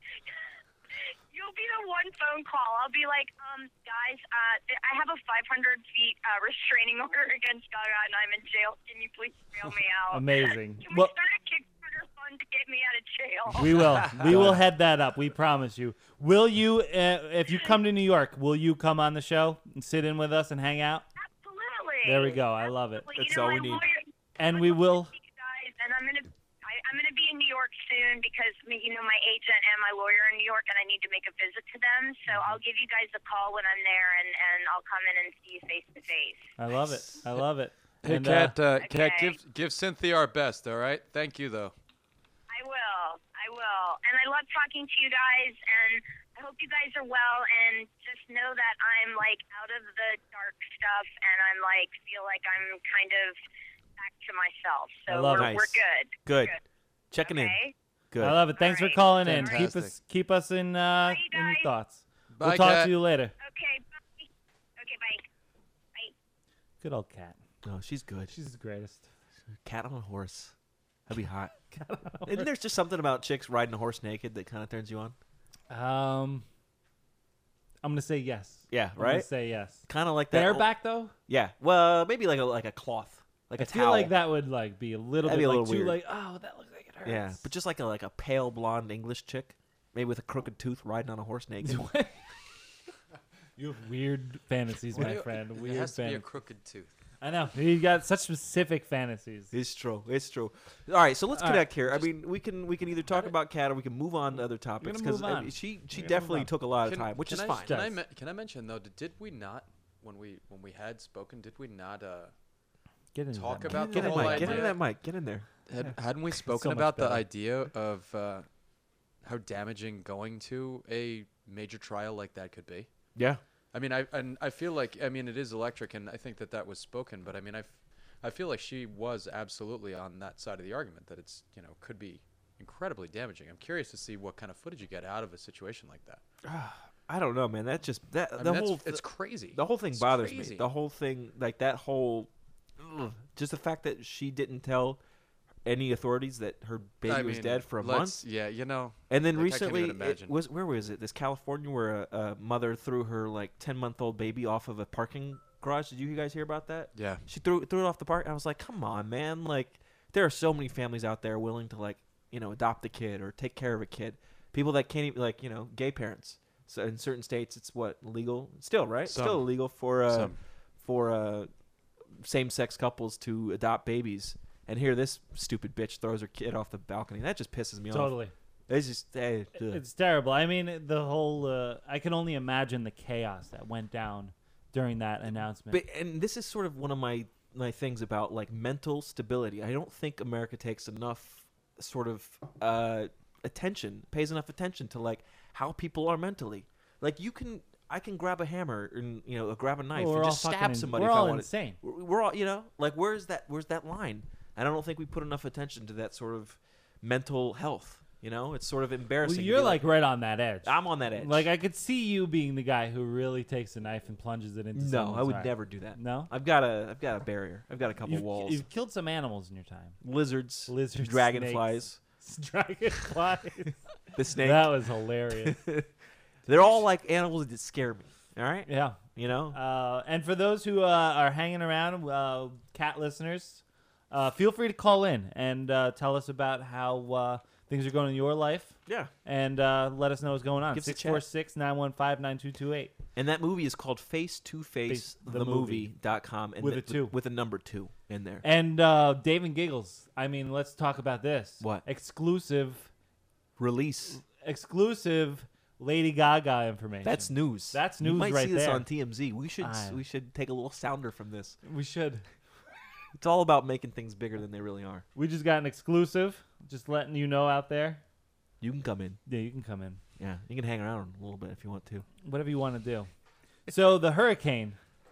You'll be the one phone call. I'll be like, um, guys, uh, I have a five hundred feet uh, restraining order against Gaga, and I'm in jail. Can you please bail me out? Amazing. Can we Well- start a Kickstarter fund to get me out of jail? We will. We will head that up. We promise you. Will you, uh, if you come to New York, will you come on the show and sit in with us and hang out? Absolutely. There we go. I love it. You know, my lawyer- And we will. guys, and I'm gonna I, I'm gonna be in New York soon because you know my agent and my lawyer are in New York, and I need to make a visit to them. So I'll give you guys a call when I'm there, and, and I'll come in and see you face to face. I love it. I love it. Hey, And, Kat, uh, uh, Kat, Okay. give give Cynthia our best, all right? Thank you, though. I will. I will. And I love talking to you guys, and I hope you guys are well. And just know that I'm like out of the dark stuff, and I'm like feel like I'm kind of back to myself. So I love we're, it. we're good. Good. Good. Checking Okay. in. Good. I love it. Thanks for calling in. Keep Fantastic. us, keep us in, uh, in your thoughts. Bye, we'll talk Kat. to you later. Okay. Bye. Okay. Bye. Bye. Good old cat. Oh, she's good. She's the greatest. Cat on a horse. That'd be hot. Isn't there just something about chicks riding a horse naked that kind of turns you on? Um, I'm gonna say yes. Yeah, I'm gonna right? say yes. Kind of like that. Bareback though. Yeah. Well, maybe like a like a cloth, like I a feel towel. like that would like be a little That'd bit be a like little too weird. like oh that looks like it hurts. Yeah, but just like a like a pale blonde English chick, maybe with a crooked tooth, riding on a horse naked. You have weird fantasies, my friend. It Weird has to be a fantasies. crooked tooth. I know. You got such specific fantasies. It's true. It's true. All right, so let's All connect right, here. I mean, we can we can either talk about Kat or we can move on to other topics gonna move I mean, on. she she We're gonna move definitely on. took a lot of Can- time, which can is I, fine. Can I, me- can I mention though? Did we not when we when we had spoken? Did we not uh, Get into talk that, about Get the in, whole Mike. Get idea? in that mic. Get in there. Had, hadn't we so spoken much about the better. idea of uh, how damaging going to a major trial like that could be? Yeah. I mean, I and I feel like I mean it is electric, and I think that that was spoken. But I mean, I, f- I feel like she was absolutely on that side of the argument that it's you know could be incredibly damaging. I'm curious to see what kind of footage you get out of a situation like that. I don't know, man. That just that I mean, the that's- whole it's crazy. The whole thing It's bothers crazy. me. The whole thing, like that whole, ugh, just the fact that she didn't tell any authorities that her baby I was mean, dead for a let's- month. Yeah, you know. And then like, I can't recently, even it imagine. was where was it? This California where a, a mother threw her like ten month old baby off of a parking garage. Did you guys hear about that? Yeah. She threw threw it off the park. I was like, come on, man! Like there are so many families out there willing to like you know adopt a kid or take care of a kid. People that can't even like you know gay parents. So in certain states, it's what legal still, right? Some. Still illegal for uh, Some. for uh, same sex couples to adopt babies. And here, this stupid bitch throws her kid off the balcony. That just pisses me off. Totally. It's just hey, ugh. It's terrible. I mean, the whole. Uh, I can only imagine the chaos that went down during that announcement. But and this is sort of one of my my things about like mental stability. I don't think America takes enough sort of uh, attention, pays enough attention to like how people are mentally. Like you can, I can grab a hammer and you know grab a knife Well, we're and all just fucking stab in- somebody. we're if all I want insane. We're, we're all you know like where's that where's that line? And I don't think we put enough attention to that sort of mental health. You know, it's sort of embarrassing. Well, to you're be like right on that edge. I'm on that edge. Like I could see you being the guy who really takes a knife and plunges it into. No, someone's I would heart. never do that. No, I've got a I've got a barrier. I've got a couple you've, walls. You've killed some animals in your time. Lizards, Lizards, dragonflies, snakes, dragonflies. the snake. That was hilarious. They're all like animals that scare me. All right. Yeah. You know. Uh, and for those who uh, are hanging around, uh, cat listeners, uh, feel free to call in and uh, tell us about how uh, things are going in your life. Yeah. And uh, let us know what's going on. Give us a six four six, nine one five, nine two two eight. And that movie is called Face to Face Face the the movie Movie. dot com and With the- a two. with a number two in there. And uh, Dave and Giggles. I mean, let's talk about this. What? Exclusive. Release. Exclusive Lady Gaga information. That's news. That's You news might right see this there. on T M Z. We should I- we should take a little sounder from this. We should. It's all about making things bigger than they really are. We just got an exclusive. Just letting you know out there. You can come in. Yeah, you can come in. Yeah, you can hang around a little bit if you want to. Whatever you want to do. So the hurricane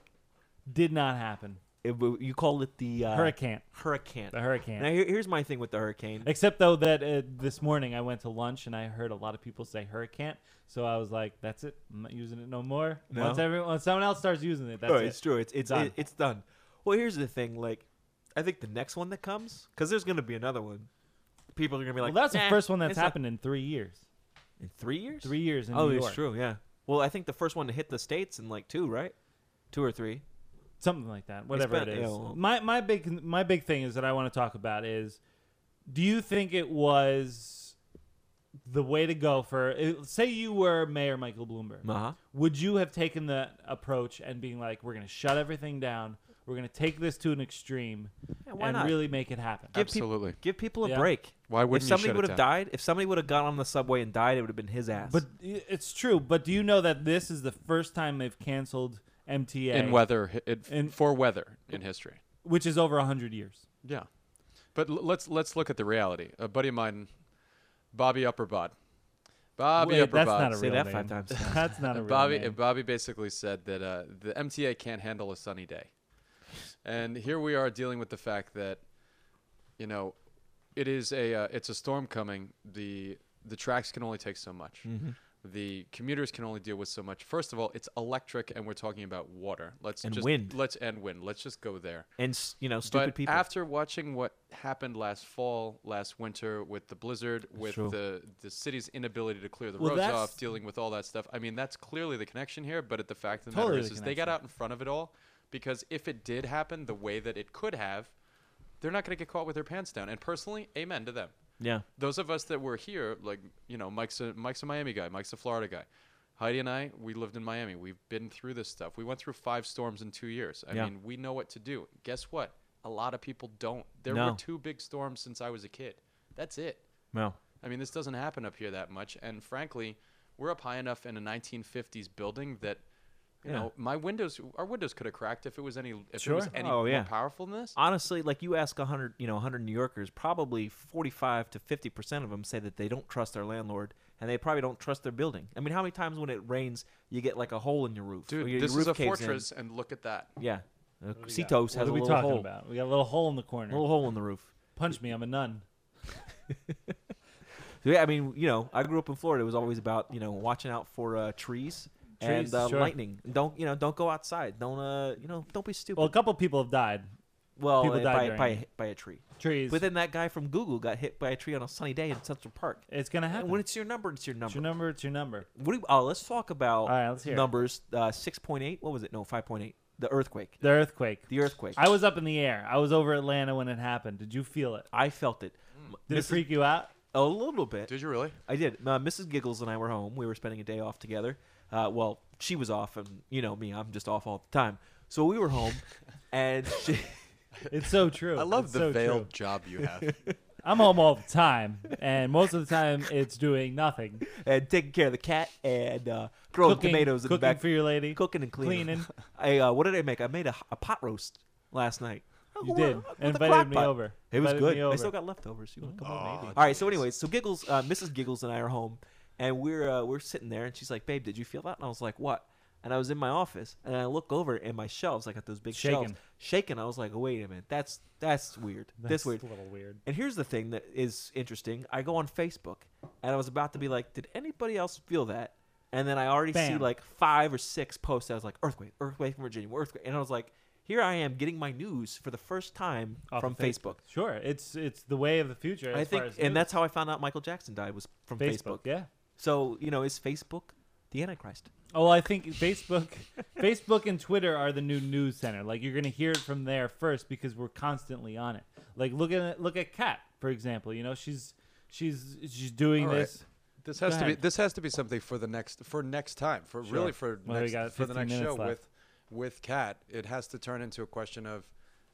did not happen. It, w- you call it the uh, Hurricane. Hurricane. The hurricane. Now here, here's my thing with the hurricane. Except though that uh, this morning I went to lunch and I heard a lot of people say hurricane, so I was like, "That's it. I'm not using it no more." No? Once everyone, once someone else starts using it, that's oh, it. it's true. It's it's Done. it- it's done. Well, here's the thing. Like, I think the next one that comes, because there's gonna be another one. People are gonna be like, well, that's "Nah, the first one that's it's not-" happened in three years. in three years. Three years in oh, New it's York. true. Yeah. Well, I think the first one to hit the states in like two, right? Two or three. Something like that. Whatever been- it is. yeah, well- my my big my big thing is that I want to talk about is, do you think it was the way to go for? it- Say you were Mayor Michael Bloomberg. Uh-huh. Would you have taken that approach and being like, we're going to shut everything down, we're going to take this to an extreme, Yeah, why and not? really make it happen? Give peop- Absolutely. give people a Yeah. break. Why wouldn't if you somebody shut it would have down? died, if somebody would have got on the subway and died, it would have been his ass. But i- it's true. But do you know that this is the first time they've canceled M T A In weather, hi- it, In- for weather in history. which is over a hundred years? Yeah, but l- let's let's look at the reality. A buddy of mine, Bobby Upperbod. Bobby Wait, Upperbod. that's not a Say real that five name. times. That's not a And real Bobby name. Bobby basically said that uh, the M T A can't handle a sunny day, and here we are dealing with the fact that, you know, it is a uh, it's a storm coming. The the tracks can only take so much. Mm-hmm. The commuters can only deal with so much. First of all, it's electric, and we're talking about water. Let's And just wind. Let's and wind. Let's just go there. and s- you know, stupid But people. after watching what happened last fall, last winter with the blizzard, with true. the the city's inability to clear the Well, roads that's- off, dealing with all that stuff, I mean, that's clearly the connection here. But at the fact of the Totally matter is, the is they got connection. out in front of it all, because if it did happen the way that it could have, they're not going to get caught with their pants down. And personally, amen to them. yeah. Those of us that were here, like, you know, Mike's a, Mike's a Miami guy, Mike's a Florida guy. Heidi and I, we lived in Miami. We've been through this stuff. We went through five storms in two years. I Yeah. mean, we know what to do. Guess what? A lot of people don't. There No. were two big storms since I was a kid. That's it. No. I mean, this doesn't happen up here that much. And frankly, we're up high enough in a nineteen fifties building that, you Yeah. know, my windows, our windows could have cracked if it was any, if Sure. it was any Oh, more yeah. powerful than this. Honestly, like you ask a hundred, you know, a hundred New Yorkers, probably forty-five to fifty percent of them say that they don't trust their landlord, and they probably don't trust their building. I mean, how many times when it rains, you get like a hole in your roof? or Dude, your, this your is roof a caves in? fortress, and look at that. Yeah, uh, What do we got? Citos What has are a we little talking hole, about? We got a little hole in the corner. a little hole in the roof. Punch me, I'm a nun. So, yeah, I mean, you know, I grew up in Florida. It was always about, you know, watching out for uh, trees, Trees, and uh, sure. lightning. Don't, you know, don't go outside. Don't, uh, you know, don't be stupid. Well, a couple people have died. Well, people uh, died by during by, it. by a tree. Trees. But then that guy from Google got hit by a tree on a sunny day in Central Park. It's gonna happen. And when it's your number, it's your number. It's your number. It's your number. What do you, oh, let's talk about All right, let's hear it. numbers. Uh, six point eight. What was it? No, five point eight. The earthquake. The earthquake. The earthquake. I was up in the air. I was over Atlanta when it happened. Did you feel it? I felt it. Did Missus it freak you out? A little bit. Did you really? I did. Uh, Missus Giggles and I were home. We were spending a day off together. Uh, well, she was off, and you know me, I'm just off all the time. So we were home, and she. It's so true. I love It's the so veiled true. job you have. I'm home all the time, and most of the time it's doing nothing. and taking care of the cat and uh, growing Cooking- tomatoes in the cooking back. for your lady. Cooking and cleaning. Cleaning. I uh, what did I make? I made a, a pot roast last night. You With- did. with And a invited crock me pot. over. It was Invited good. me I over. still got leftovers. You want to come over? Aw, Maybe. All right. So, jeez. anyways, so Giggles, uh, Missus Giggles and I are home, and we're uh, we're sitting there, and she's like, "Babe, did you feel that?" And I was like, "What?" And I was in my office, and I look over, and my shelves, I got those big shelves, Shaking. shaking. I was like, oh, "Wait a minute, that's that's weird. That's That's weird." a little weird. And here's the thing that is interesting. I go on Facebook, and I was about to be like, "Did anybody else feel that?" And then I already see Bam. like five or six posts. I was like, "Earthquake, earthquake in Virginia, earthquake," and I was like, "Here I am getting my news for the first time Off from of Facebook." Sure, it's it's the way of the future. As I think, far as and news. that's how I found out Michael Jackson died was from Facebook. Yeah. So you know, is Facebook the Antichrist? Oh, I think Facebook, Facebook and Twitter are the new news center. Like you're gonna hear it from there first because we're constantly on it. Like look at look at Kat, for example. You know she's She's she's doing All right. this. This Go has to be ahead. this has to be something for the next for next time for Sure. really for Well, we next, got for the fifteen next show minutes left. with with Kat. It has to turn into a question of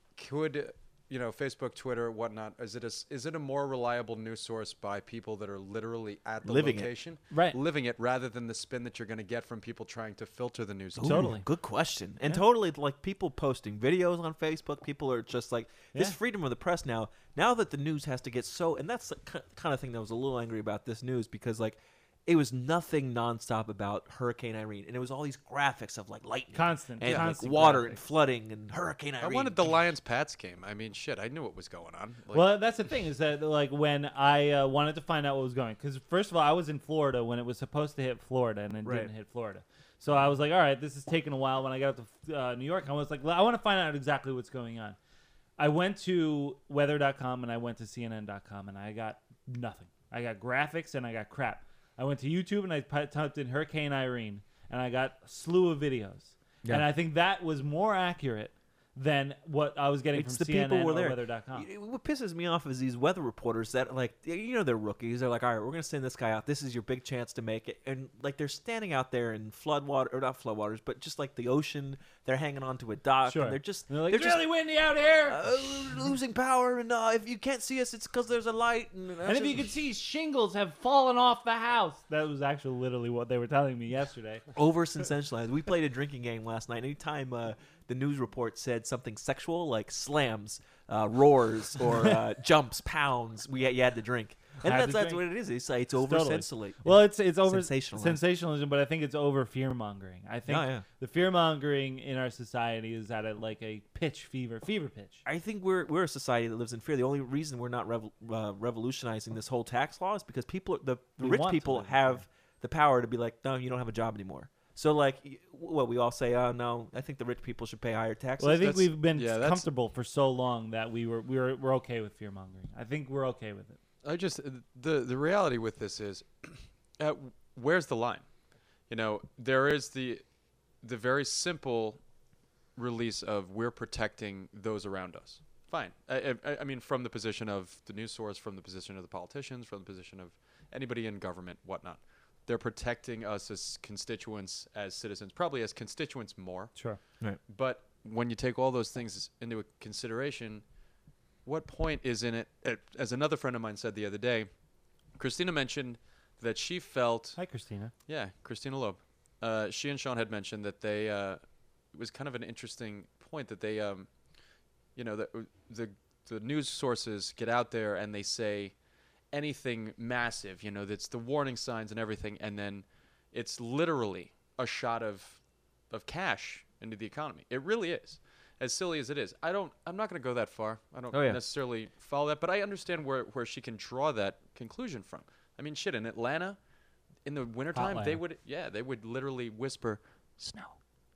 could you know Facebook, Twitter, whatnot. Is it a s- is it a more reliable news source by people that are literally at the Living it. location, Right. living it, rather than the spin that you're going to get from people trying to filter the news? to Ooh, you? Totally. Good question. And Yeah. totally, like, people posting videos on Facebook. People are just like, this Yeah. freedom of the press now. Now that the news has to get so, and that's the ki- kind of thing that I was a little angry about this news because, like, it was nothing nonstop about Hurricane Irene, and it was all these graphics of like lightning, Constant, and like, constant water and graphics. flooding and Hurricane Irene. I wanted the Lions Pats game. I mean, shit, I knew what was going on. Like, Well, that's the thing is that like when I uh, wanted to find out what was going, because first of all, I was in Florida when it was supposed to hit Florida, and it Right. didn't hit Florida. So I was like, all right, this is taking a while. When I got up to uh, New York, I was like, I want to find out exactly what's going on. I went to weather dot com and I went to C N N dot com, and I got nothing. I got graphics and I got crap. I went to YouTube and I pu- typed in Hurricane Irene, and I got a slew of videos. Yeah. And I think that was more accurate than what I was getting It's from the C N N people were or there. weather dot com. Y- What pisses me off is these weather reporters that, like, you know, they're rookies. They're like, all right, we're gonna send this guy out. This is your big chance to make it, and like they're standing out there in floodwater or not floodwaters, but just like the ocean. They're hanging onto a dock, Sure. and they're just And they're like, they're it's just really windy out here. uh, losing power, and uh, if you can't see us, it's because there's a light. And, And if you could see, shingles have fallen off the house. That was actually literally what they were telling me yesterday. over sensationalized. We played a drinking game last night. Anytime uh, the news report said something sexual, like slams, uh, roars, or uh, jumps, pounds, we you had to drink. And Had that's, to that's drink. what it is. It's, like, it's over Totally. sensationalized. Well, it's it's over Sensationalized. sensationalism, but I think it's over fear mongering. I think Oh, yeah. the fear mongering in our society is at a, like a pitch fever, fever pitch. I think we're we're a society that lives in fear. The only reason we're not revo- uh, revolutionizing this whole tax law is because people, the, the We rich want to people, live in have the power to be like, no, you don't have a job anymore. So like, y- what we all say, oh no, I think the rich people should pay higher taxes. Well, I think That's- we've been yeah, that's- comfortable for so long that we were we were we're okay with fear mongering. I think we're okay with it. I just the the reality with this is, uh, where's the line? You know, there is the the very simple release of we're protecting those around us. Fine. I, I, I mean, from the position of the news source, from the position of the politicians, from the position of anybody in government, whatnot. They're protecting us as constituents, as citizens, probably as constituents more. Sure. Right. But when you take all those things into consideration, what point is in it? uh, As another friend of mine said the other day, Christina mentioned that she felt. Hi, Christina. Yeah, Christina Loeb. Uh, she and Sean had mentioned that they. Uh, it was kind of an interesting point that they, um, you know, the, the the news sources get out there and they say anything massive. You know, that's the warning signs and everything, and then it's literally a shot of of cash into the economy. It really is. As silly as it is, I don't. I'm not going to go that far. I don't Oh, yeah. necessarily follow that, but I understand where where she can draw that conclusion from. I mean, shit. In Atlanta, in the wintertime, they Atlanta. would. Yeah, they would literally whisper, "Snow,"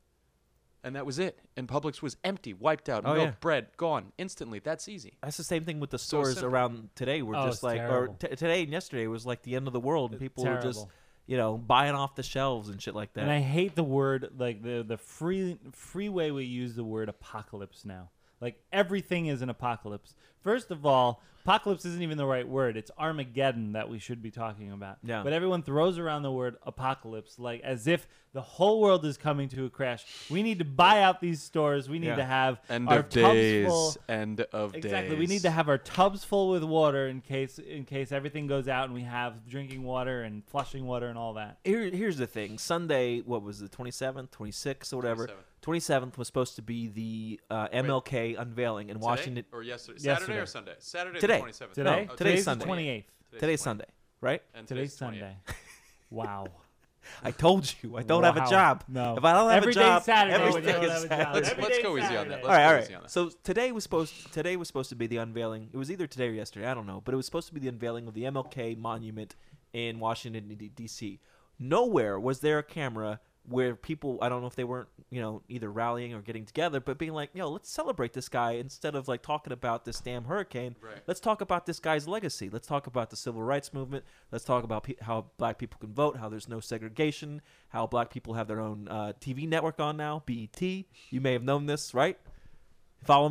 and that was it. And Publix was empty, wiped out, Oh, milk, yeah. bread gone instantly. That's easy. That's the same thing with the So stores simple. around today. We're Oh, just it's like, or terrible. t- today and yesterday was like the end of the world, and It's people were just, terrible. you know, buying off the shelves and shit like that. And I hate the word like the the free free way we use the word apocalypse now. Like everything is an apocalypse. First of all, apocalypse isn't even the right word. It's Armageddon that we should be talking about. Yeah. But everyone throws around the word apocalypse like as if the whole world is coming to a crash. We need to buy out these stores. We need Yeah. to have End our of tubs days. full. End of Exactly. days. We need to have our tubs full with water in case in case everything goes out and we have drinking water and flushing water and all that. Here, here's the thing. Sunday, what was it, twenty-seventh, twenty-sixth, or whatever? twenty-seventh. twenty-seventh was supposed to be the uh, M L K unveiling in Today Washington. or yesterday? Yesterday. Saturday or Sunday? Saturday Today. the twenty-seventh. Today? No, today's Today's Sunday. the twenty-eighth. Today's Sunday, right? And Today's the twenty-eighth. Sunday. Wow. I told you, I don't have a Wow. job. No. If I don't have Every a job, day's Saturday when you everything don't is have a job. Saturday. Let's, Every let's day's go easy on that. Saturday. Let's all right, go all easy on right. that. So today was supposed today was supposed to be the unveiling. It was either today or yesterday. I don't know, but it was supposed to be the unveiling of the M L K monument in Washington D C. Nowhere was there a camera where people, I don't know if they weren't, you know, either rallying or getting together, but being like, yo, let's celebrate this guy instead of like talking about this damn hurricane. Right. Let's talk about this guy's legacy. Let's talk about the civil rights movement. Let's talk about pe- how black people can vote, how there's no segregation, how black people have their own uh, T V network on now, B E T. You may have known this, right? Follow me?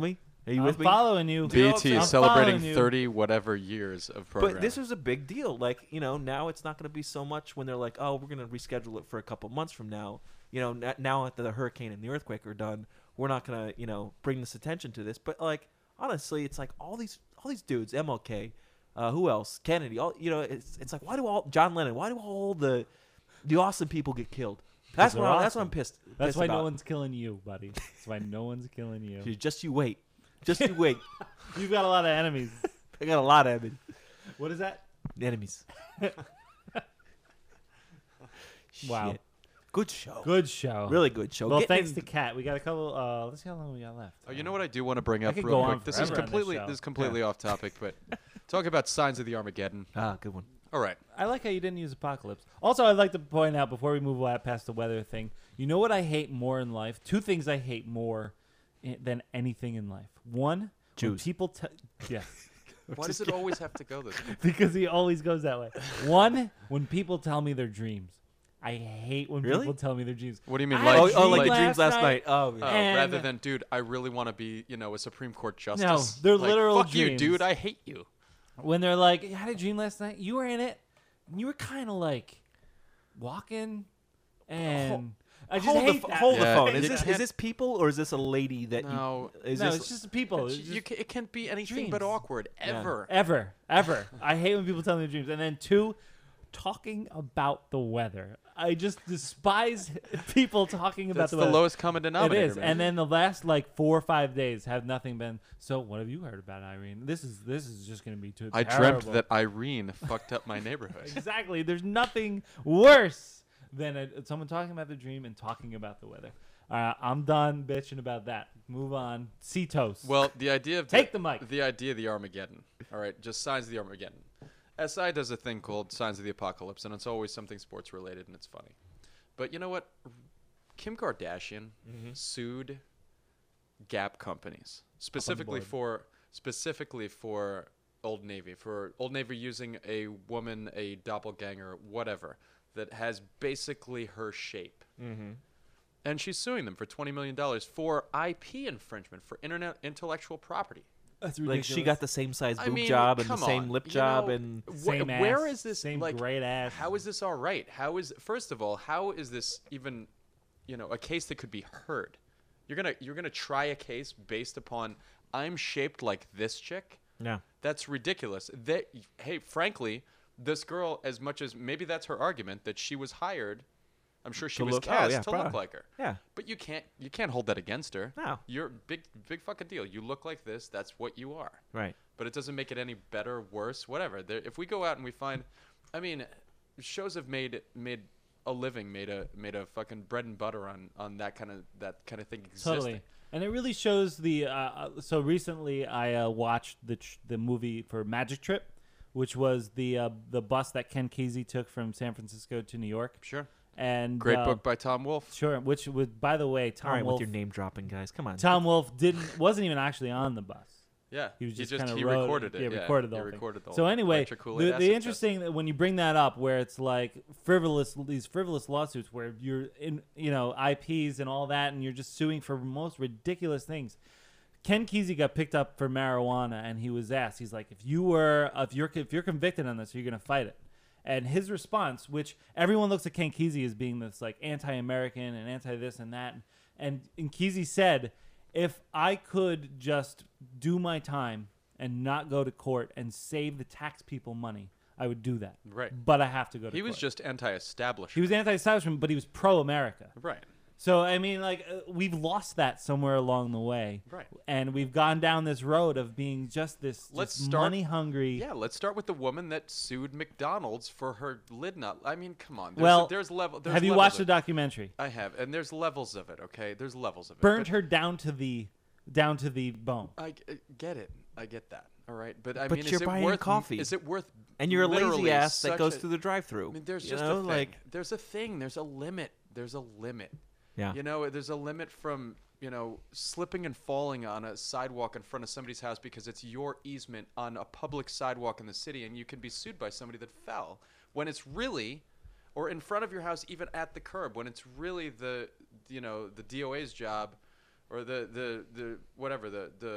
Are you I'm with me? following you. B T I'm is celebrating following you. thirty whatever years of programming. But this was a big deal. Like, you know, now it's not going to be so much when they're like, oh, we're going to reschedule it for a couple months from now. You know, n- now that the hurricane and the earthquake are done, we're not going to, you know, bring this attention to this. But, like, honestly, it's like all these all these dudes, M L K, uh, who else? Kennedy. All you know, it's it's like, why do all, John Lennon, why do all the the awesome people get killed? That's They're what, I, that's what awesome. I'm pissed That's pissed why about. no one's killing you, buddy. That's why no one's killing you. You- Just you wait. Just you wait. You've got a lot of enemies. I got a lot of enemies. What is that? Enemies. Wow. Shit. Good show. Good show. Really good show. Well, Getting thanks in- to Kat. We got a couple. Uh, let's see how long we got left. Oh, you know what I do want to bring I up could real go quick? on This is forever on this completely show. this is completely off topic, but talk about Signs of the Armageddon. Ah, good one. All right. I like how you didn't use apocalypse. Also, I'd like to point out before we move on past the weather thing. You know what I hate more in life? Two things I hate more i- than anything in life. One, when Jews. people tell. Yes. Why does it always have to go this way? Because he always goes that way. One, when people tell me their dreams. I hate when Really? people tell me their dreams. What do you mean, I like- had a Oh, oh, like dream your dreams last night. Oh, Oh, and- rather than, dude, I really want to be, you know, a Supreme Court justice. they're Like, literal Fuck you, dreams. dude. I hate you. When they're like, I had a dream last night. You were in it. And you were kind of like walking. And I just hold hate the, that. hold Yeah, the phone. you Is this can't- is this people or is this a lady that No. you? Is no, this it's just people. It's It's- just you ca- it can't be anything dreams. but awkward, ever. Ever, ever. I hate when people tell me their dreams. And then two, talking about the weather. I just despise people talking about That's the the weather. lowest common denominator, It is. man. And then the last like four or five days have nothing been. So what have you heard about Irene? This is this is just going to be too. I terrible. dreamt that Irene fucked up my neighborhood. Exactly. There's nothing worse than a, someone talking about the dream and talking about the weather. All right, I'm done bitching about that. Move on. Cetos. Well, the idea of Take the mic. The idea of the Armageddon. All right, just Signs of the Armageddon. S I does a thing called Signs of the Apocalypse, and it's always something sports related, and it's funny. But you know what? Kim Kardashian Mm-hmm. sued Gap companies specifically board. for specifically for Old Navy for Old Navy using a woman, a doppelganger, whatever that has basically her shape. Mm-hmm. And she's suing them for twenty million dollars for I P infringement, for internet intellectual property. That's like she got the same size I boob mean, job and the come same on, lip you job know, and wh- Same where ass, is this same like great ass. How is this all right? How is first of all, how is this even, you know, a case that could be heard? You're gonna you're gonna try a case based upon I'm shaped like this chick? Yeah. That's ridiculous. That hey, frankly, this girl, as much as maybe that's her argument that she was hired, I'm sure she To was look- oh, cast yeah, to look probably. like her. Yeah. But you can't you can't hold that against her. No. You're big big fucking deal. You look like this. That's what you are. Right. But it doesn't make it any better, worse, whatever. There, if we go out and we find, I mean, shows have made made a living, made a made a fucking bread and butter on on that kind of that kind of thing existing. Totally. And it really shows the. Uh, uh, so recently, I uh, watched the tr- the movie for Magic Trip, which was the uh, the bus that Ken Kesey took from San Francisco to New York. Sure. And Great uh, book by Tom Wolfe. Sure. Which would, by the way, Tom All right, Wolfe. with your name dropping, guys. Come on. Tom Wolfe didn't wasn't even actually on the bus. Yeah, He was he just, just- kind of he wrote, recorded it, Yeah, yeah, recorded the he whole thing. recorded the So whole anyway, Electric Kool-Aid the, acid the test. interesting that when you bring that up, where it's like frivolous, these frivolous lawsuits where you're in, you know, I Ps and all that, and you're just suing for most ridiculous things. Ken Kesey got picked up for marijuana, and he was asked, he's like, if you were, if you're, if you're convicted on this, you're gonna fight it. And his response, which everyone looks at Ken Kesey as being this like anti-American and anti-this and that, and, and Kesey said, if I could just do my time and not go to court and save the tax people money, I would do that. Right. But I have to go to He court. was just anti-establishment. He was anti-establishment, but he was pro-America. Right. So, I mean, like, uh, we've lost that somewhere along the way. Right. And we've gone down this road of being just this Let's just start money-hungry. Yeah, let's start with the woman that sued McDonald's for her lid nut. I mean, come on. There's Well, a, there's level. There's have you levels watched of- the documentary? I have, and there's levels of it. Okay, there's levels of it. Burned But her down to the down to the bone. I g- uh, get it. I get that. All right, but I But mean, you're is it buying worth coffee. Is it worth? And you're a lazy literally ass that such goes a- through the drive-thru. I mean, there's You just know, a thing. like- There's a thing. There's a limit. There's a limit. Yeah. You know, there's a limit from, you know, slipping and falling on a sidewalk in front of somebody's house because it's your easement on a public sidewalk in the city, and you can be sued by somebody that fell when it's really, or in front of your house, even at the curb, when it's really the, you know, the D O A's job, or the the the whatever the the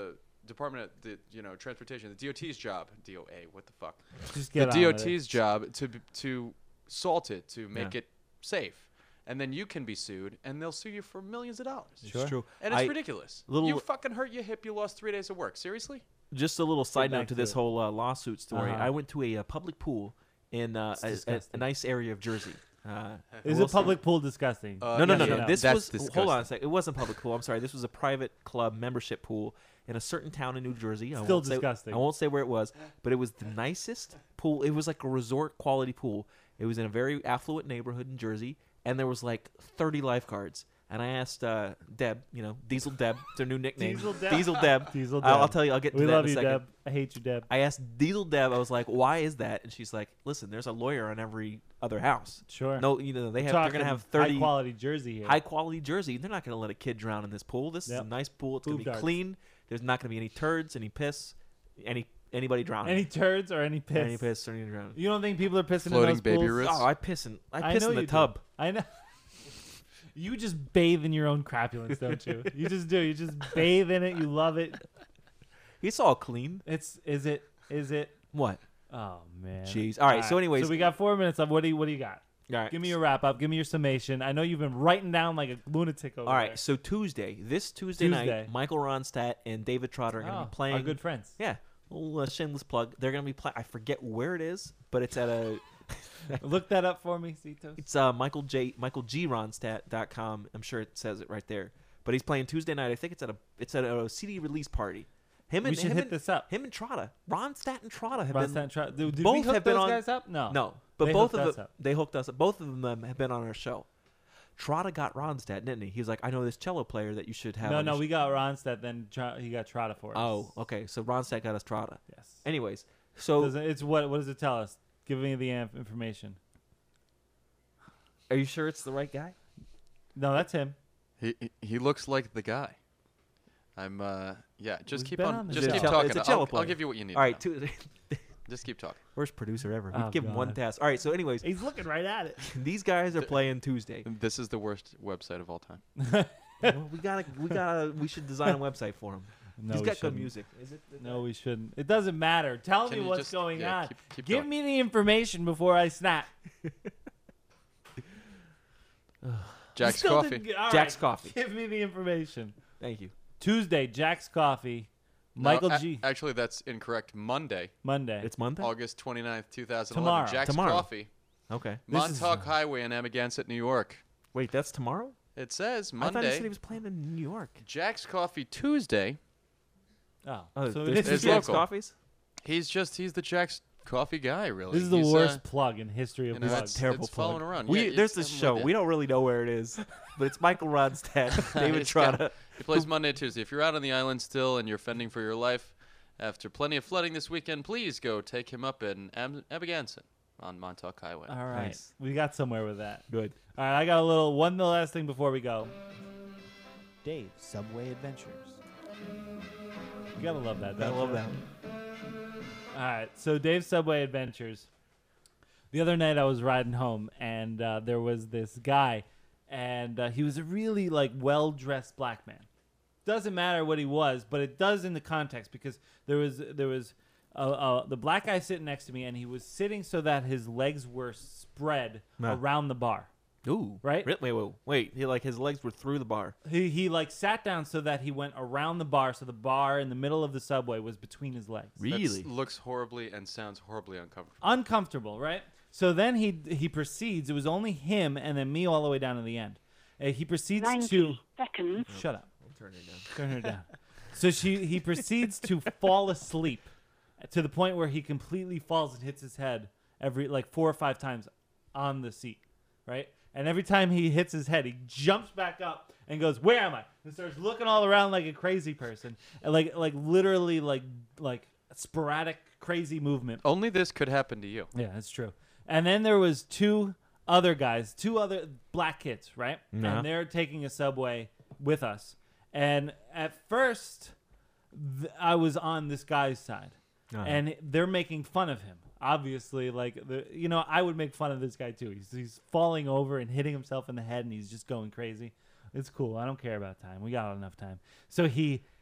Department of the you know Transportation, the D O T's job, D O A, what the fuck? Just the get on with D O T's it. job to b- to salt it to make Yeah. it safe, and then you can be sued, and they'll sue you for millions of dollars. It's Sure. true. and it's I- ridiculous. little- you fucking hurt your hip, you lost three days of work. Seriously? Just a little side back note to to this it. whole uh, lawsuit story. Uh-huh. I went to a, uh public pool in uh, It's a, a, a disgusting. nice area of Jersey. Uh, Is we'll a see- public pool disgusting? Uh, no, no, yeah, no, yeah, no. no. This That's was hold on a disgusting. second. It wasn't public pool. I'm sorry. This was a private club membership pool in a certain town in New Jersey. I Still won't say- disgusting. I won't say where it was, but it was the nicest pool. It was like a resort quality pool. It was in a very affluent neighborhood in Jersey, and there was like thirty lifeguards. And I asked uh, Deb, you know, Diesel Deb, it's their new nickname. Diesel Deb. Diesel Deb. Diesel I'll, I'll Deb. tell you. I'll get to We that love in a you, second. Deb. I hate you, Deb. I asked Diesel Deb. I was like, "Why is that?" And she's like, "Listen, there's a lawyer on every other house. Sure. No, you know they have. We're They're gonna talking have thirty high quality Jersey here. high quality Jersey. They're not gonna let a kid drown in this pool. This Yep. is a nice pool. It's gonna Boob be darts. clean. There's not gonna be any turds, any piss, any anybody drowning. Any turds or any piss? Any piss or any drowning. You don't think people are pissing Floating in those baby pools? roots? Oh, I piss in. I piss know in the you do. tub. I know. You just bathe in your own crapulence, don't you? You just do. You just bathe in it. You love it. It's all clean. It's is it is it? What? Oh man. Jeez. All right, so anyways- so we got four minutes of what do you what do you got? All right. Give me your wrap up. Give me your summation. I know you've been writing down like a lunatic over All right. there. So Tuesday, this Tuesday, Tuesday. night, Michael Ronstadt and David Trotter are gonna Oh, be playing. our good friends. Yeah. Little uh, shameless plug. They're gonna be playing. I forget where it is, but it's at a. Look that up for me, Citos. It's uh, Michael J. Michael G. Ronstadt dot com. I'm sure it says it right there. But he's playing Tuesday night. I think it's at a it's at a C D release party. Him We and should him hit and, this up. Him and Trotta, Ronstadt and Trotta have Ronstadt been and Trotta. Did- did we both hook have been those on, guys up? No. no. But They both hooked of us them up. they hooked us up. Both of them have been on our show. Trotta got Ronstadt, didn't he? He was like, I know this cello player that you should have. No, on no, your we sh-" got Ronstadt. Then Tro- he got Trotta for us. Oh, okay. So Ronstadt got us Trotta. Yes. Anyways, so Does it- it's what? What does it tell us? Give me the inf- information. are you sure it's the right guy? No, that's him. He he- he looks like the guy. I'm uh yeah. Just We've keep been on. on the just show. keep It's a- talking. it's a I'll, cello I'll player. give you what you need. All right, to know. Tuesday. Just keep talking. Worst producer ever. We Oh, give him one God. task. All right. So, anyways, He's looking right at it. these guys are playing Tuesday. This is the worst website of all time. Well, we gotta, we gotta, we should design a website for him. No, He's we got good shouldn't. music. Is it? No, we shouldn't. It doesn't matter. Tell Can me you what's just- going yeah, on. keep- keep Give going. me the information before I snap. Jack's Still Coffee. didn't get- all Jack's right, Coffee. Give me the information. Thank you. Tuesday, Jack's Coffee. No, Michael a- G. Actually, that's incorrect. Monday, Monday. It's Monday. August twenty-ninth, two thousand Tomorrow. eleven. Jack's Tomorrow. Coffee, Okay. This is- Montauk Highway in Amagansett, New York. Wait, that's tomorrow. It says I thought he Monday. said he was playing in New York. Jack's Coffee Tuesday. Oh, Oh, so there's it two is local. Jack's coffees. He's just he's the Jack's Coffee guy, really. This is the He's, worst uh, plug in history of you know, plugs. it's- Terrible it's plug. following around. We Yeah, there's it's- this I'm show. with We ya. don't really know where it is, but it's Michael Ronstadt, David He's got- Trotta. He plays Monday and Tuesday. If you're out on the island still and you're fending for your life after plenty of flooding this weekend, please go take him up in Am- Amagansett on Montauk Highway. All right. Nice. We got somewhere with that. Good. All right, I got a little one last thing before we go. Dave's Subway Adventures. You gotta love that. I don't love you? that one. All right, so Dave's Subway Adventures. The other night I was riding home and uh, there was this guy, and uh, he was a really like well-dressed black man. Doesn't matter what he was, but it does in the context because there was there was uh, uh, the black guy sitting next to me, and he was sitting so that his legs were spread Nah. around the bar. Ooh. Right? Wait, wait, wait. wait. He, like his legs were through the bar. He he like sat down so that he went around the bar, so the bar in the middle of the subway was between his legs. Really? That looks horribly and sounds horribly uncomfortable. Uncomfortable, right? So then he he proceeds. It was only him and then me all the way down to the end. Uh, he proceeds to ninety seconds. shut up. I'll turn it down. Turn her down. So she he proceeds to fall asleep to the point where he completely falls and hits his head every like four or five times on the seat, right? And every time he hits his head, he jumps back up and goes, "Where am I?" And starts looking all around like a crazy person, and like like literally like like sporadic crazy movement. Only this could happen to you. Yeah, that's true. And then there was two other guys, two other black kids, right? Uh-huh. And they're taking a subway with us. And at first, th- I was on this guy's side, Uh-huh. and they're making fun of him. Obviously, like the you know, I would make fun of this guy too. He's he's falling over and hitting himself in the head, and he's just going crazy. It's cool. I don't care about time. We got enough time. So he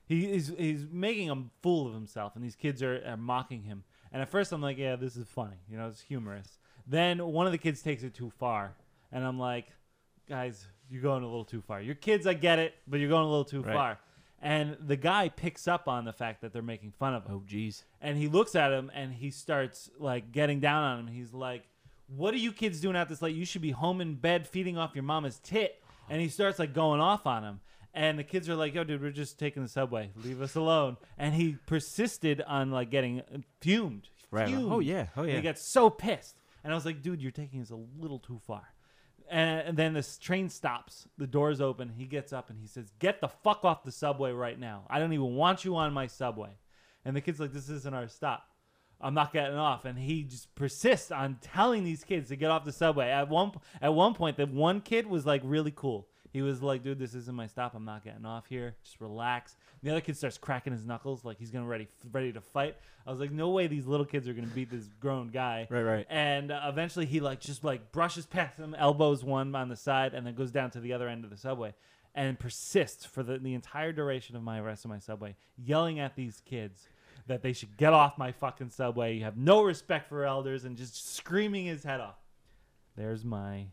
He is he's making a fool of himself, and these kids are, are mocking him. And at first, I'm like, yeah, this is funny. You know, it's humorous. Then one of the kids takes it too far, and I'm like, guys, you're going a little too far. Your kids, I get it, but you're going a little too Right. far. And the guy picks up on the fact that they're making fun of him. Oh, jeez. And he looks at him, and he starts, like, getting down on him. He's like, what are you kids doing out this late? You should be home in bed feeding off your mama's tit. And he starts, like, going off on him. And the kids are like, yo, dude, we're just taking the subway. Leave us alone. And he persisted on, like, getting fumed. Right. Fumed. Oh, yeah. Oh, And yeah. he got so pissed. And I was like, dude, you're taking this a little too far. And, and then this train stops. The doors open. He gets up and he says, get the fuck off the subway right now. I don't even want you on my subway. And the kid's like, this isn't our stop. I'm not getting off. And he just persists on telling these kids to get off the subway. At one, at one point, the one kid was like really cool. He was like, dude, this isn't my stop. I'm not getting off here. Just relax. And the other kid starts cracking his knuckles like he's gonna ready ready to fight. I was like, no way these little kids are going to beat this grown guy. Right, right. And uh, eventually he like just like brushes past him, elbows one on the side, and then goes down to the other end of the subway and persists for the, the entire duration of my rest of my subway, yelling at these kids that they should get off my fucking subway. You have no respect for elders, and just screaming his head off. There's my...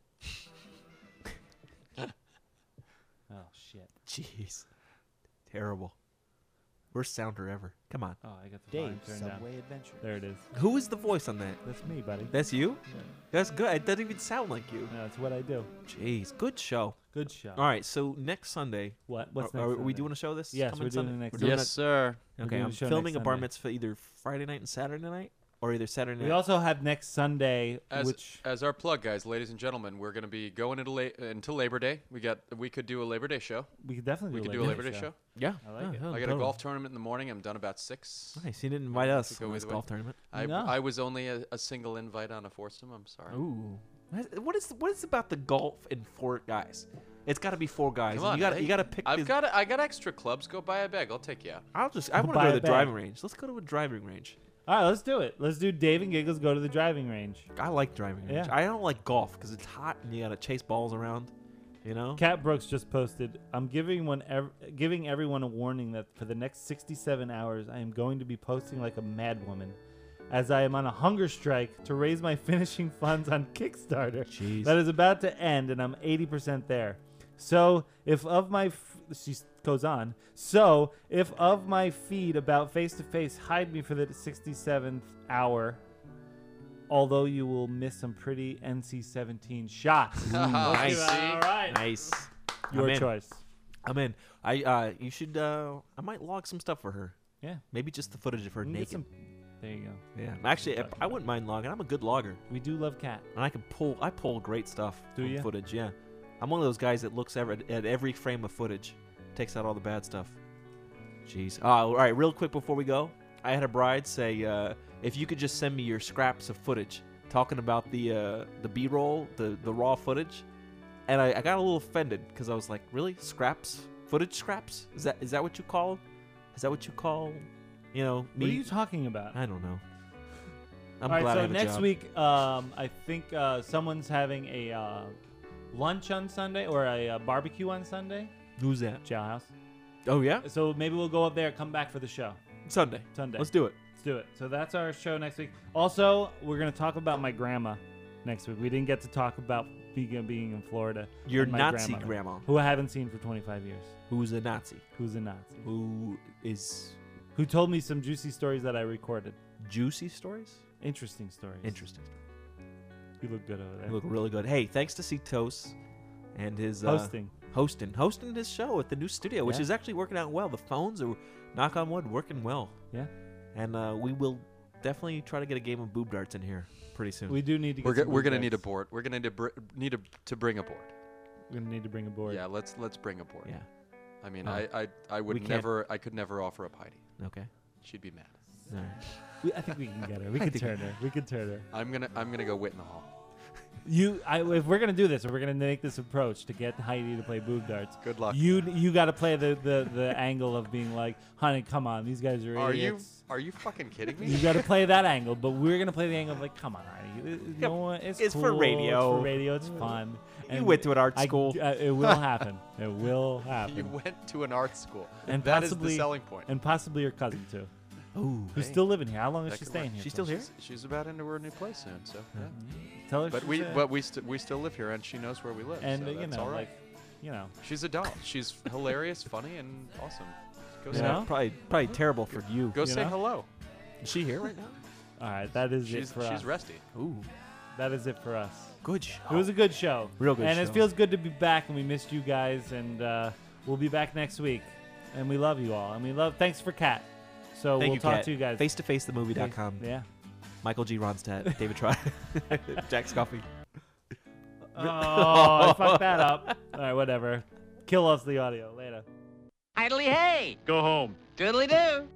Oh, shit. Jeez. Terrible. Worst sounder ever. Come on. Oh, I got the Dave, volume turned Subway down. Adventure. There it is. Who is the voice on that? That's me, buddy. That's you? Yeah. That's good. It doesn't even sound like you. No, that's what I do. Jeez. Good show. Good show. All right. So next Sunday. What? What's are, next are we Sunday? doing a show this? Yes, coming we're doing Sunday? it next We're doing Yes, that- sir. We're Okay, doing I'm the show filming next a bar Sunday. mitzvah either Friday night and Saturday night, or either Saturday night. We also have next Sunday, As, which as our plug, guys, ladies and gentlemen, we're going to be going into la- until Labor Day. We got we could do a Labor Day show. we could definitely We do could a do a Labor Labor Day Day show. show. Yeah, I like yeah, it. yeah, I got totally. a golf tournament in the morning. I'm done about six. Nice. You didn't invite us go to this either way. golf tournament. I, No. I was only a, a single invite on a foursome. I'm sorry. Ooh. What is what is about the golf and four guys? It's got to be four guys. Come and on, you got hey, you got to pick. I've these- got I got extra clubs. Go buy a bag. I'll take you out. I'll just. I want to Buy go a to the bag. driving range. Let's go to a driving range. All right, let's do it. Let's do Dave and Giggles go to the driving range. I like driving range. Yeah. I don't like golf because it's hot and you got to chase balls around. You know. Cat Brooks just posted, I'm giving one ev- giving everyone a warning that for the next sixty-seven hours, I am going to be posting like a madwoman, as I am on a hunger strike to raise my finishing funds on Kickstarter. Jeez. That is about to end, and I'm eighty percent there. So if of my, f- she goes on, so if of my feed about face-to-face hide me for the sixty-seventh hour, although you will miss some pretty N C seventeen shots. Nice. All right. Nice. Your I'm in. choice. I'm in. I uh, you should. Uh, I might log some stuff for her. Yeah. Maybe just the footage of her We can get naked. some- There you go. Yeah. Actually, I, I wouldn't mind logging. I'm a good logger, We do love Cat. and I can pull. I pull great stuff. Do from ya? Footage. Yeah. I'm one of those guys that looks ever, at every frame of footage, takes out all the bad stuff. Jeez. Uh, all right. Real quick before we go, I had a bride say, uh, if you could just send me your scraps of footage, talking about the uh, the B-roll, the the raw footage, and I, I got a little offended because I was like, really, scraps, footage scraps? Is that is that what you call? Is that what you call? You know, me? What are you talking about? I don't know. I'm All right, glad I so have a next job. week, um, I think uh, someone's having a uh, lunch on Sunday or a uh, barbecue on Sunday. Who's that? Jailhouse. Oh yeah, So maybe we'll go up there, come back for the show. Sunday. Sunday. Let's do it. Let's do it. So that's our show next week. Also, we're going to talk about my grandma next week. We didn't get to talk about being, being in Florida. Your and my Nazi grandmother, grandma. Who I haven't seen for twenty-five years. Who's a Nazi? Who's a Nazi. Who is Who told me some juicy stories that I recorded. juicy stories? Interesting stories. Interesting. You look good over there. You look really good. Hey, thanks to Cetos and his uh, Hosting. hosting, hosting his show at the new studio, which Yeah. is actually working out well. The phones are, knock on wood, working well. Yeah. And uh, we will definitely try to get a game of boob darts in here pretty soon. We do need to get We're go- some we're boob gonna need a darts. board. We're gonna need to br- need a, to bring a board. We're gonna need to bring a board. Yeah, let's let's bring a board. Yeah. I mean, Oh. I, I I We would can't- never I could never offer up Heidi. Okay. She'd be mad. All right. We, I think we can get her. We I can think- turn her. We can turn her. I'm gonna I'm gonna go wit in the hall. You, I, if we're gonna do this, if we're gonna make this approach to get Heidi to play boob darts, Good luck. you you got to play the, the the angle of being like, honey, come on, these guys are Are you idiots. are you fucking kidding me? You got to play that angle, but we're gonna play the angle of like, come on, Heidi, it- no one, it's It's for cool, radio. It's for radio. It's fun. And went to an art I- school. uh, it will happen. It will happen. You went to an art school. And that is possibly, the selling point. And possibly your cousin too. Ooh, who's Hey, still living here? How long is that she could staying work. here? She's for? still here? She's, she's about into her new place soon, so yeah. Tell her But she's, we uh, but we st- we still live here, and she knows where we live. And so uh, you that's know, all right. like, you know, She's a doll. She's hilarious, funny, and awesome. Go You say know? Probably, probably terrible for you. Go You say know? hello. Is she here right now? all right, that is She's it for she's us. resty. Ooh, That is it for us. good show. It was a good show. Real good And show. it feels good to be back, and we missed you guys, and uh, we'll be back next week. And we love you all. And we love. Thanks for Kat. So Thank we'll you, talk Kat. to you guys. face to face the movie dot com. Yeah. Michael G. Ronstadt, David Try, Jack Scoffey. Oh, I fucked that up. All right, whatever. Kill us the audio later. Idly hey! Go home. Doodly doo!